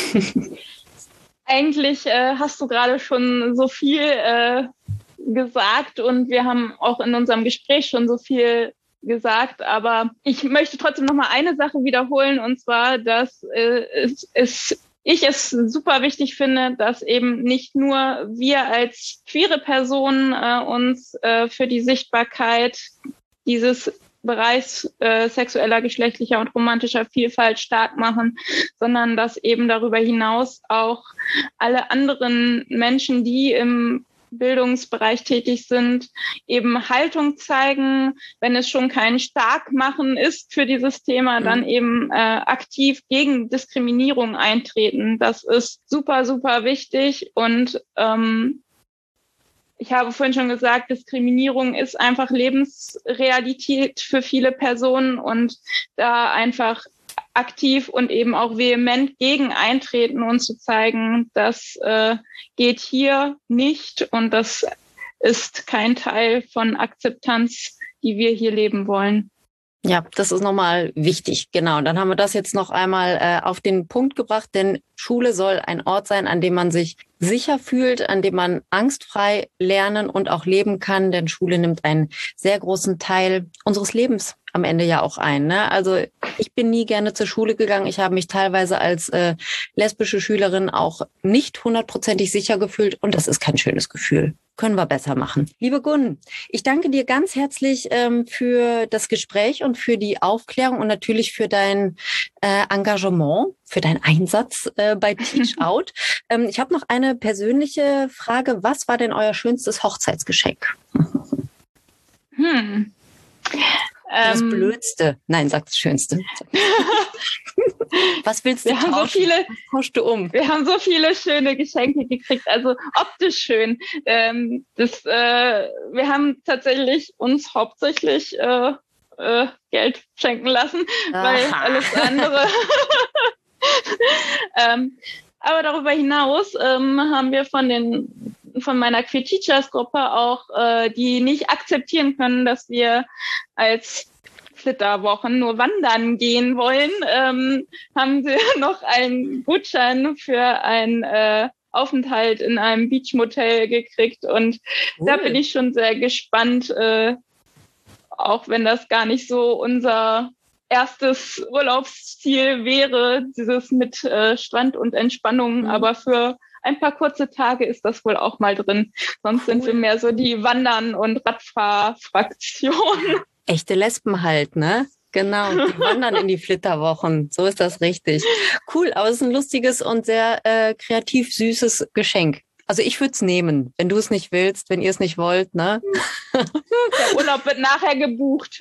Eigentlich äh, hast du gerade schon so viel äh, gesagt und wir haben auch in unserem Gespräch schon so viel gesagt, aber ich möchte trotzdem noch mal eine Sache wiederholen und zwar, dass äh, es, es ich es super wichtig finde, dass eben nicht nur wir als queere Personen äh, uns äh, für die Sichtbarkeit dieses Bereich äh, sexueller, geschlechtlicher und romantischer Vielfalt stark machen, sondern dass eben darüber hinaus auch alle anderen Menschen, die im Bildungsbereich tätig sind, eben Haltung zeigen, wenn es schon kein Starkmachen ist für dieses Thema, mhm. dann eben äh, aktiv gegen Diskriminierung eintreten. Das ist super, super wichtig und ähm, ich habe vorhin schon gesagt, Diskriminierung ist einfach Lebensrealität für viele Personen und da einfach aktiv und eben auch vehement gegen eintreten und zu zeigen, das äh, geht hier nicht und das ist kein Teil von Akzeptanz, die wir hier leben wollen.
Ja, das ist nochmal wichtig. Genau. Dann haben wir das jetzt noch einmal äh, auf den Punkt gebracht, denn Schule soll ein Ort sein, an dem man sich sicher fühlt, an dem man angstfrei lernen und auch leben kann, denn Schule nimmt einen sehr großen Teil unseres Lebens am Ende ja auch ein. Ne? Also ich bin nie gerne zur Schule gegangen. Ich habe mich teilweise als äh, lesbische Schülerin auch nicht hundertprozentig sicher gefühlt und das ist kein schönes Gefühl. Können wir besser machen. Liebe Gunn, ich danke dir ganz herzlich ähm, für das Gespräch und für die Aufklärung und natürlich für dein äh, Engagement, für deinen Einsatz äh, bei Teach Out. ähm, ich habe noch eine persönliche Frage. Was war denn euer schönstes Hochzeitsgeschenk?
Hm.
Das
Ähm,
Blödste. Nein, sag das Schönste. Was willst du
wir haben so
tauschen?
viele,
Was tauschst du um?
wir haben so viele schöne Geschenke gekriegt, also optisch schön. Ähm, das, äh, wir haben tatsächlich uns hauptsächlich äh, äh, Geld schenken lassen, weil
Aha.
alles andere. ähm, aber darüber hinaus ähm, haben wir von den von meiner Queer Teachers Gruppe auch, äh, die nicht akzeptieren können, dass wir als Flitterwochen nur wandern gehen wollen, ähm, haben sie noch einen Gutschein für ein äh, Aufenthalt in einem Beachmotel gekriegt und
Cool.
da bin ich schon sehr gespannt, äh, auch wenn das gar nicht so unser erstes Urlaubsziel wäre, dieses mit äh, Strand und Entspannung,
Mhm.
aber für ein paar kurze Tage ist das wohl auch mal drin. Sonst
Cool.
sind wir mehr so die Wandern- und Radfahrfraktion.
Echte Lesben halt, ne? Genau, die wandern in die Flitterwochen. So ist das richtig. Cool, aber es ist ein lustiges und sehr äh, kreativ süßes Geschenk. Also ich würde es nehmen, wenn du es nicht willst, wenn ihr es nicht wollt, ne?
Der Urlaub wird nachher gebucht.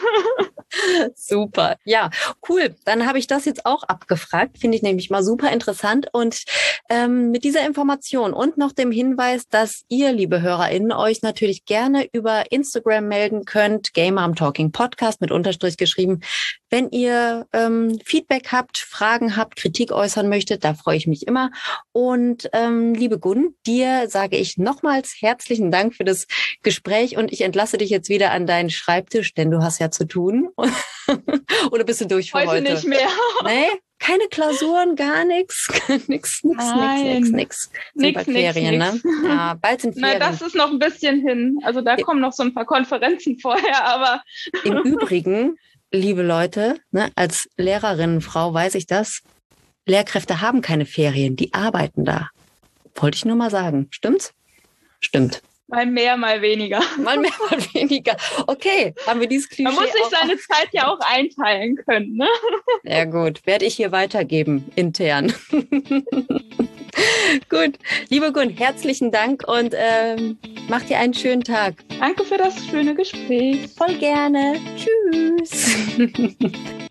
Super. Ja, cool. Dann habe ich das jetzt auch abgefragt. Finde ich nämlich mal super interessant. Und ähm, mit dieser Information und noch dem Hinweis, dass ihr, liebe HörerInnen, euch natürlich gerne über Instagram melden könnt. Game Mom Talking Podcast mit Unterstrich geschrieben. Wenn ihr ähm, Feedback habt, Fragen habt, Kritik äußern möchtet, da freue ich mich immer. Und ähm, liebe Gunn, dir sage ich nochmals herzlichen Dank für das Gespräch und ich entlasse dich jetzt wieder an deinen Schreibtisch, denn du hast ja zu tun. Oder bist du durch für heute?
Heute nicht mehr.
Nee, keine Klausuren, gar nichts. Nix, nix, nix, nix, nix. Sind
Nix,
bald
nix,
Ferien,
nix.
ne? Ja, bald sind
Na,
Ferien.
das ist noch ein bisschen hin. Also da
Ja.
kommen noch so ein paar Konferenzen vorher, aber
Im Übrigen, liebe Leute, ne, als Lehrerinnenfrau weiß ich das, Lehrkräfte haben keine Ferien, die arbeiten da. Wollte ich nur mal sagen. Stimmt's? Stimmt.
mal mehr, mal weniger.
Mal mehr, mal weniger. Okay, haben wir dieses Klischee
Man muss sich
auch
seine Zeit ja auch einteilen können, ne?
Sehr gut. Werde ich hier weitergeben, intern. Gut. Liebe Gunn, herzlichen Dank und ähm, mach dir einen schönen Tag.
Danke für das schöne Gespräch.
Voll gerne. Tschüss.